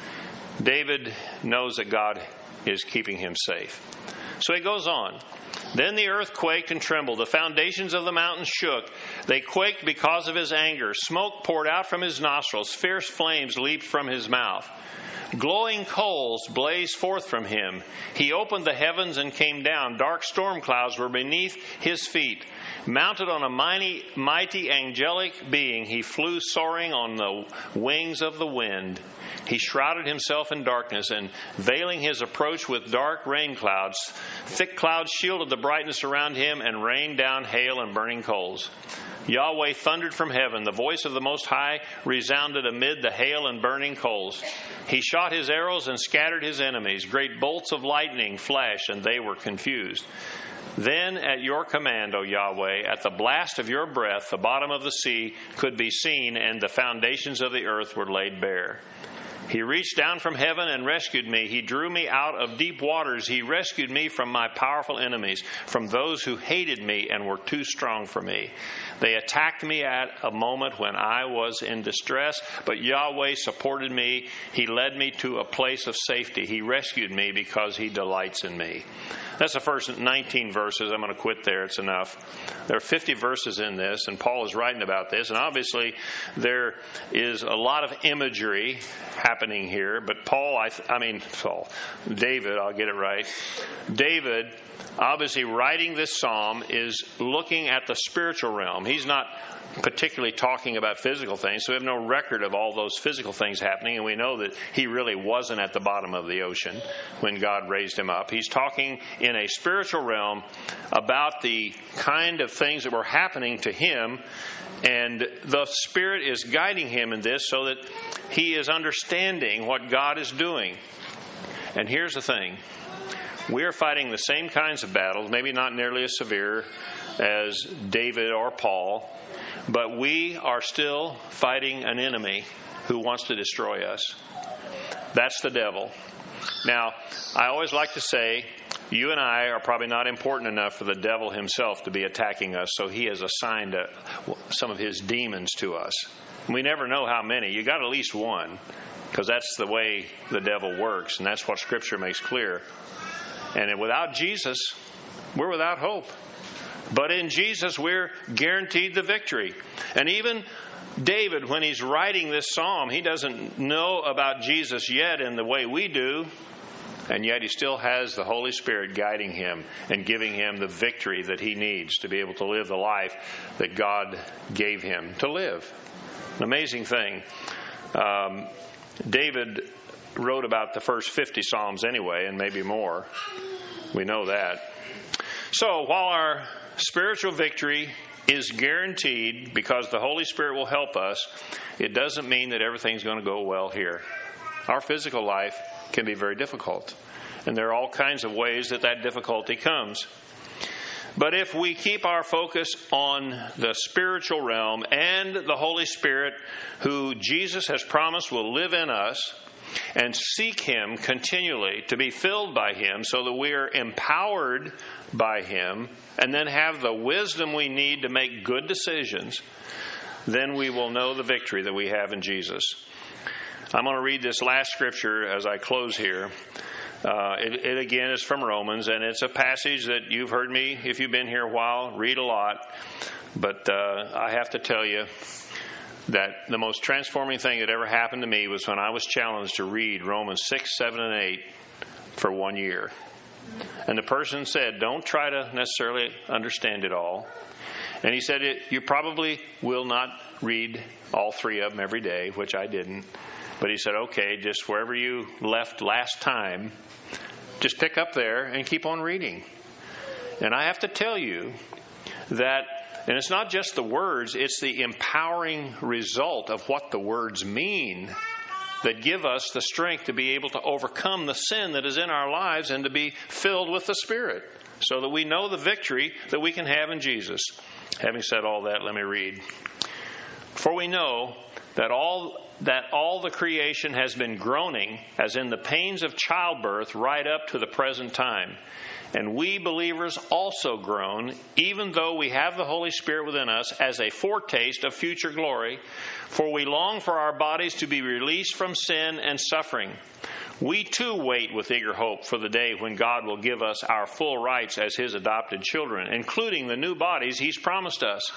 David knows that God is keeping him safe. So he goes on. Then the earth quaked and trembled. The foundations of the mountains shook. They quaked because of his anger. Smoke poured out from his nostrils. Fierce flames leaped from his mouth. Glowing coals blazed forth from him. He opened the heavens and came down. Dark storm clouds were beneath his feet. Mounted on a mighty, mighty angelic being, he flew soaring on the wings of the wind. He shrouded himself in darkness, and veiling his approach with dark rain clouds, thick clouds shielded the brightness around him and rained down hail and burning coals. Yahweh thundered from heaven. The voice of the Most High resounded amid the hail and burning coals. He shot his arrows and scattered his enemies. Great bolts of lightning flashed, and they were confused. Then at your command, O Yahweh, at the blast of your breath, the bottom of the sea could be seen, and the foundations of the earth were laid bare. He reached down from heaven and rescued me. He drew me out of deep waters. He rescued me from my powerful enemies, from those who hated me and were too strong for me. They attacked me at a moment when I was in distress, but Yahweh supported me. He led me to a place of safety. He rescued me because He delights in me. That's the first nineteen verses. I'm going to quit there. It's enough. There are fifty verses in this, and Paul is writing about this. And obviously, there is a lot of imagery happening here. But Paul, I, th- I mean, Paul, David, I'll get it right. David, obviously writing this psalm, is looking at the spiritual realm. He's not particularly talking about physical things, so we have no record of all those physical things happening, and we know that he really wasn't at the bottom of the ocean when God raised him up. He's talking in a spiritual realm about the kind of things that were happening to him, and the Spirit is guiding him in this so that he is understanding what God is doing. And here's the thing. We're fighting the same kinds of battles, maybe not nearly as severe as David or Paul, but we are still fighting an enemy who wants to destroy us. That's the devil. Now, I always like to say, you and I are probably not important enough for the devil himself to be attacking us, so he has assigned a, some of his demons to us. We never know how many. You got at least one, because that's the way the devil works, and that's what Scripture makes clear. And without Jesus, we're without hope. But in Jesus, we're guaranteed the victory. And even David, when he's writing this psalm, he doesn't know about Jesus yet in the way we do. And yet he still has the Holy Spirit guiding him and giving him the victory that he needs to be able to live the life that God gave him to live. An amazing thing. Um, David wrote about the first fifty Psalms anyway, and maybe more. We know that. So while our spiritual victory is guaranteed because the Holy Spirit will help us, it doesn't mean that everything's going to go well here. Our physical life can be very difficult, and there are all kinds of ways that that difficulty comes. But if we keep our focus on the spiritual realm and the Holy Spirit, who Jesus has promised will live in us, and seek Him continually to be filled by Him so that we are empowered by Him and then have the wisdom we need to make good decisions, then we will know the victory that we have in Jesus. I'm going to read this last scripture as I close here. Uh, it, it again is from Romans, and it's a passage that you've heard me, if you've been here a while, read a lot. But uh, I have to tell you that the most transforming thing that ever happened to me was when I was challenged to read Romans six, seven, and eight for one year. And the person said, don't try to necessarily understand it all. And he said, it, you probably will not read all three of them every day, which I didn't. But he said, okay, just wherever you left last time, just pick up there and keep on reading. And I have to tell you that, and it's not just the words, it's the empowering result of what the words mean that give us the strength to be able to overcome the sin that is in our lives and to be filled with the Spirit so that we know the victory that we can have in Jesus. Having said all that, let me read. For we know that all that all the creation has been groaning as in the pains of childbirth right up to the present time. And we believers also groan, even though we have the Holy Spirit within us as a foretaste of future glory, for we long for our bodies to be released from sin and suffering. We too wait with eager hope for the day when God will give us our full rights as His adopted children, including the new bodies He's promised us.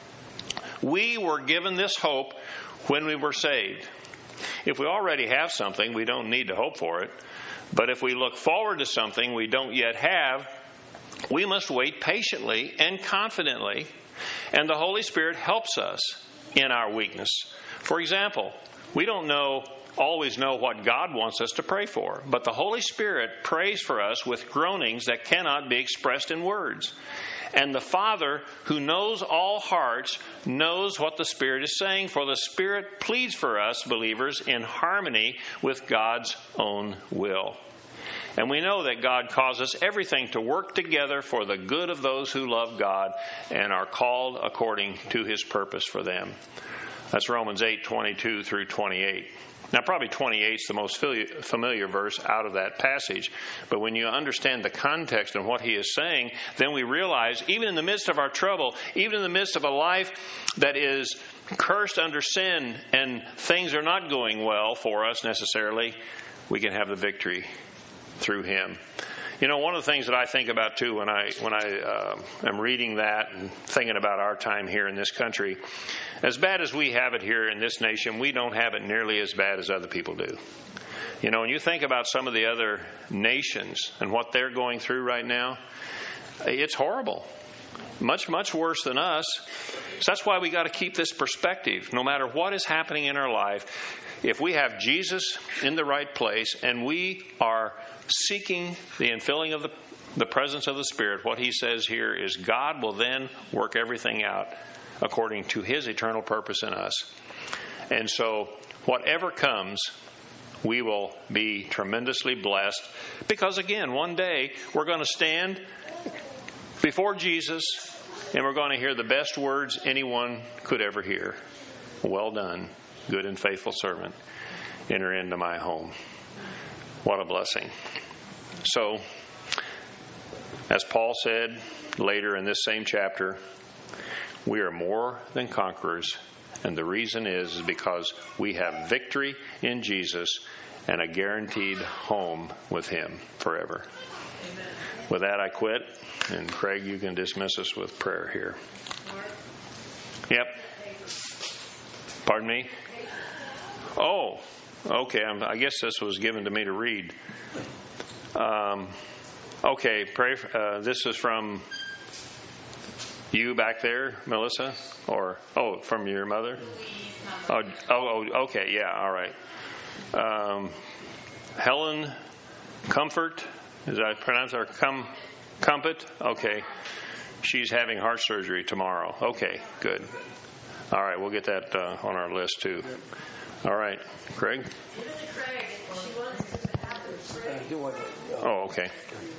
We were given this hope when we were saved. If we already have something, we don't need to hope for it. But if we look forward to something we don't yet have, we must wait patiently and confidently, and the Holy Spirit helps us in our weakness. For example, we don't know always know what God wants us to pray for, but the Holy Spirit prays for us with groanings that cannot be expressed in words. And the Father, who knows all hearts, knows what the Spirit is saying, for the Spirit pleads for us, believers, in harmony with God's own will. And we know that God causes everything to work together for the good of those who love God and are called according to His purpose for them. That's Romans eight, twenty-two through twenty-eight. Now, probably twenty-eight is the most familiar verse out of that passage. But when you understand the context and what he is saying, then we realize, even in the midst of our trouble, even in the midst of a life that is cursed under sin and things are not going well for us necessarily, we can have the victory through him. You know, one of the things that I think about, too, when I when I uh, am reading that and thinking about our time here in this country, as bad as we have it here in this nation, we don't have it nearly as bad as other people do. You know, when you think about some of the other nations and what they're going through right now, it's horrible. Much, much worse than us. So that's why we got to keep this perspective. No matter what is happening in our life, if we have Jesus in the right place and we are seeking the infilling of the, the presence of the Spirit, what he says here is God will then work everything out according to his eternal purpose in us. And so whatever comes, we will be tremendously blessed because, again, one day we're going to stand before Jesus and we're going to hear the best words anyone could ever hear. Well done, good and faithful servant. Enter into my home. What a blessing. So, as Paul said later in this same chapter, we are more than conquerors. And the reason is, is because we have victory in Jesus and a guaranteed home with him forever. Amen. With that, I quit. And Craig, you can dismiss us with prayer here. Yep. Pardon me? Oh, okay. I guess this was given to me to read. Um, okay, pray. Uh, this is from you back there, Melissa, or oh, from your mother. Oh, oh, oh okay, yeah, all right. Um, Helen Comfort, is that pronounced or com, Comfort? Okay, she's having heart surgery tomorrow. Okay, good. All right, we'll get that uh, on our list too. All right, Craig. Oh, okay.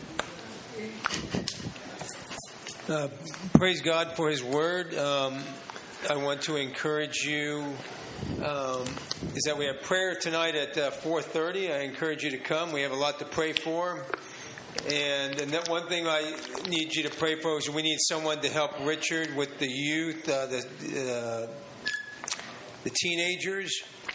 Uh, praise God for His Word. Um, I want to encourage you. Um, is that we have prayer tonight at uh, four thirty. I encourage you to come. We have a lot to pray for. And, and that one thing I need you to pray for is we need someone to help Richard with the youth, uh, the uh, the teenagers.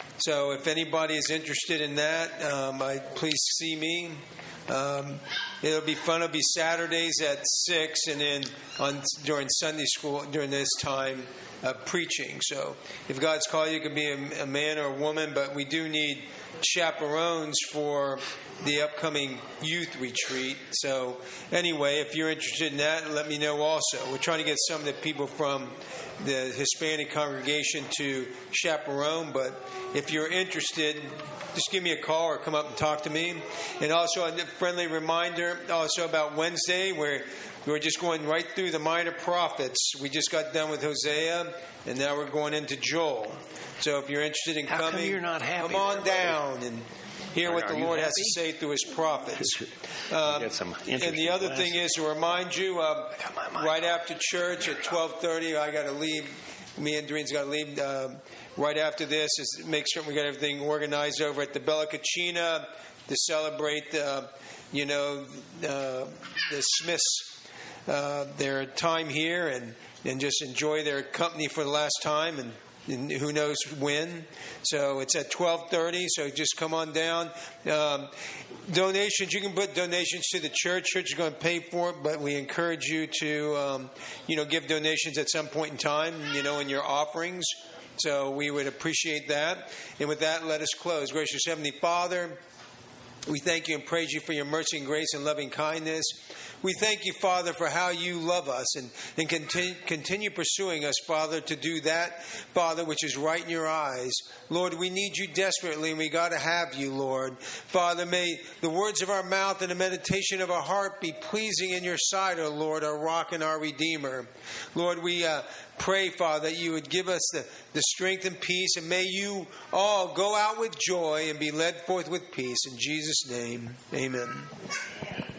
So if anybody is interested in that, um, I, please see me. Um, it'll be fun. It'll be Saturdays at six, and then on during Sunday school during this time uh, preaching. So if God's called you, you can be a, a man or a woman, but we do need chaperones for the upcoming youth retreat. So anyway, if you're interested in that, let me know also. We're trying to get some of the people from the Hispanic congregation to chaperone, but if you're interested, just give me a call or come up and talk to me. And also a friendly reminder also about Wednesday, where we're just going right through the minor prophets. We just got done with Hosea, and now we're going into Joel. So if you're interested in How coming, come you're not happy come on there, down and hear what Are the you Lord has happy? to say through His prophets. Um, and the other thing is to remind you, uh, right after church at twelve thirty, I got to leave. Me and Doreen's got to leave uh, right after this. Is make sure we got everything organized over at the Bella Cucina to celebrate, uh, you know, uh, the Smiths, uh, their time here, and, and just enjoy their company for the last time, and, and who knows when. So it's at twelve thirty, so just come on down. Um, donations, you can put donations to the church. Church is going to pay for it, but we encourage you to, um, you know, give donations at some point in time, you know, in your offerings. So we would appreciate that. And with that, let us close. Gracious Heavenly Father, we thank you and praise you for your mercy and grace and loving kindness. We thank you, Father, for how you love us and, and continue, continue pursuing us, Father, to do that, Father, which is right in your eyes. Lord, we need you desperately, and we got to have you, Lord. Father, may the words of our mouth and the meditation of our heart be pleasing in your sight, O Lord, our rock and our Redeemer. Lord, we uh, pray, Father, that you would give us the, the strength and peace, and may you all go out with joy and be led forth with peace. In Jesus' name, amen.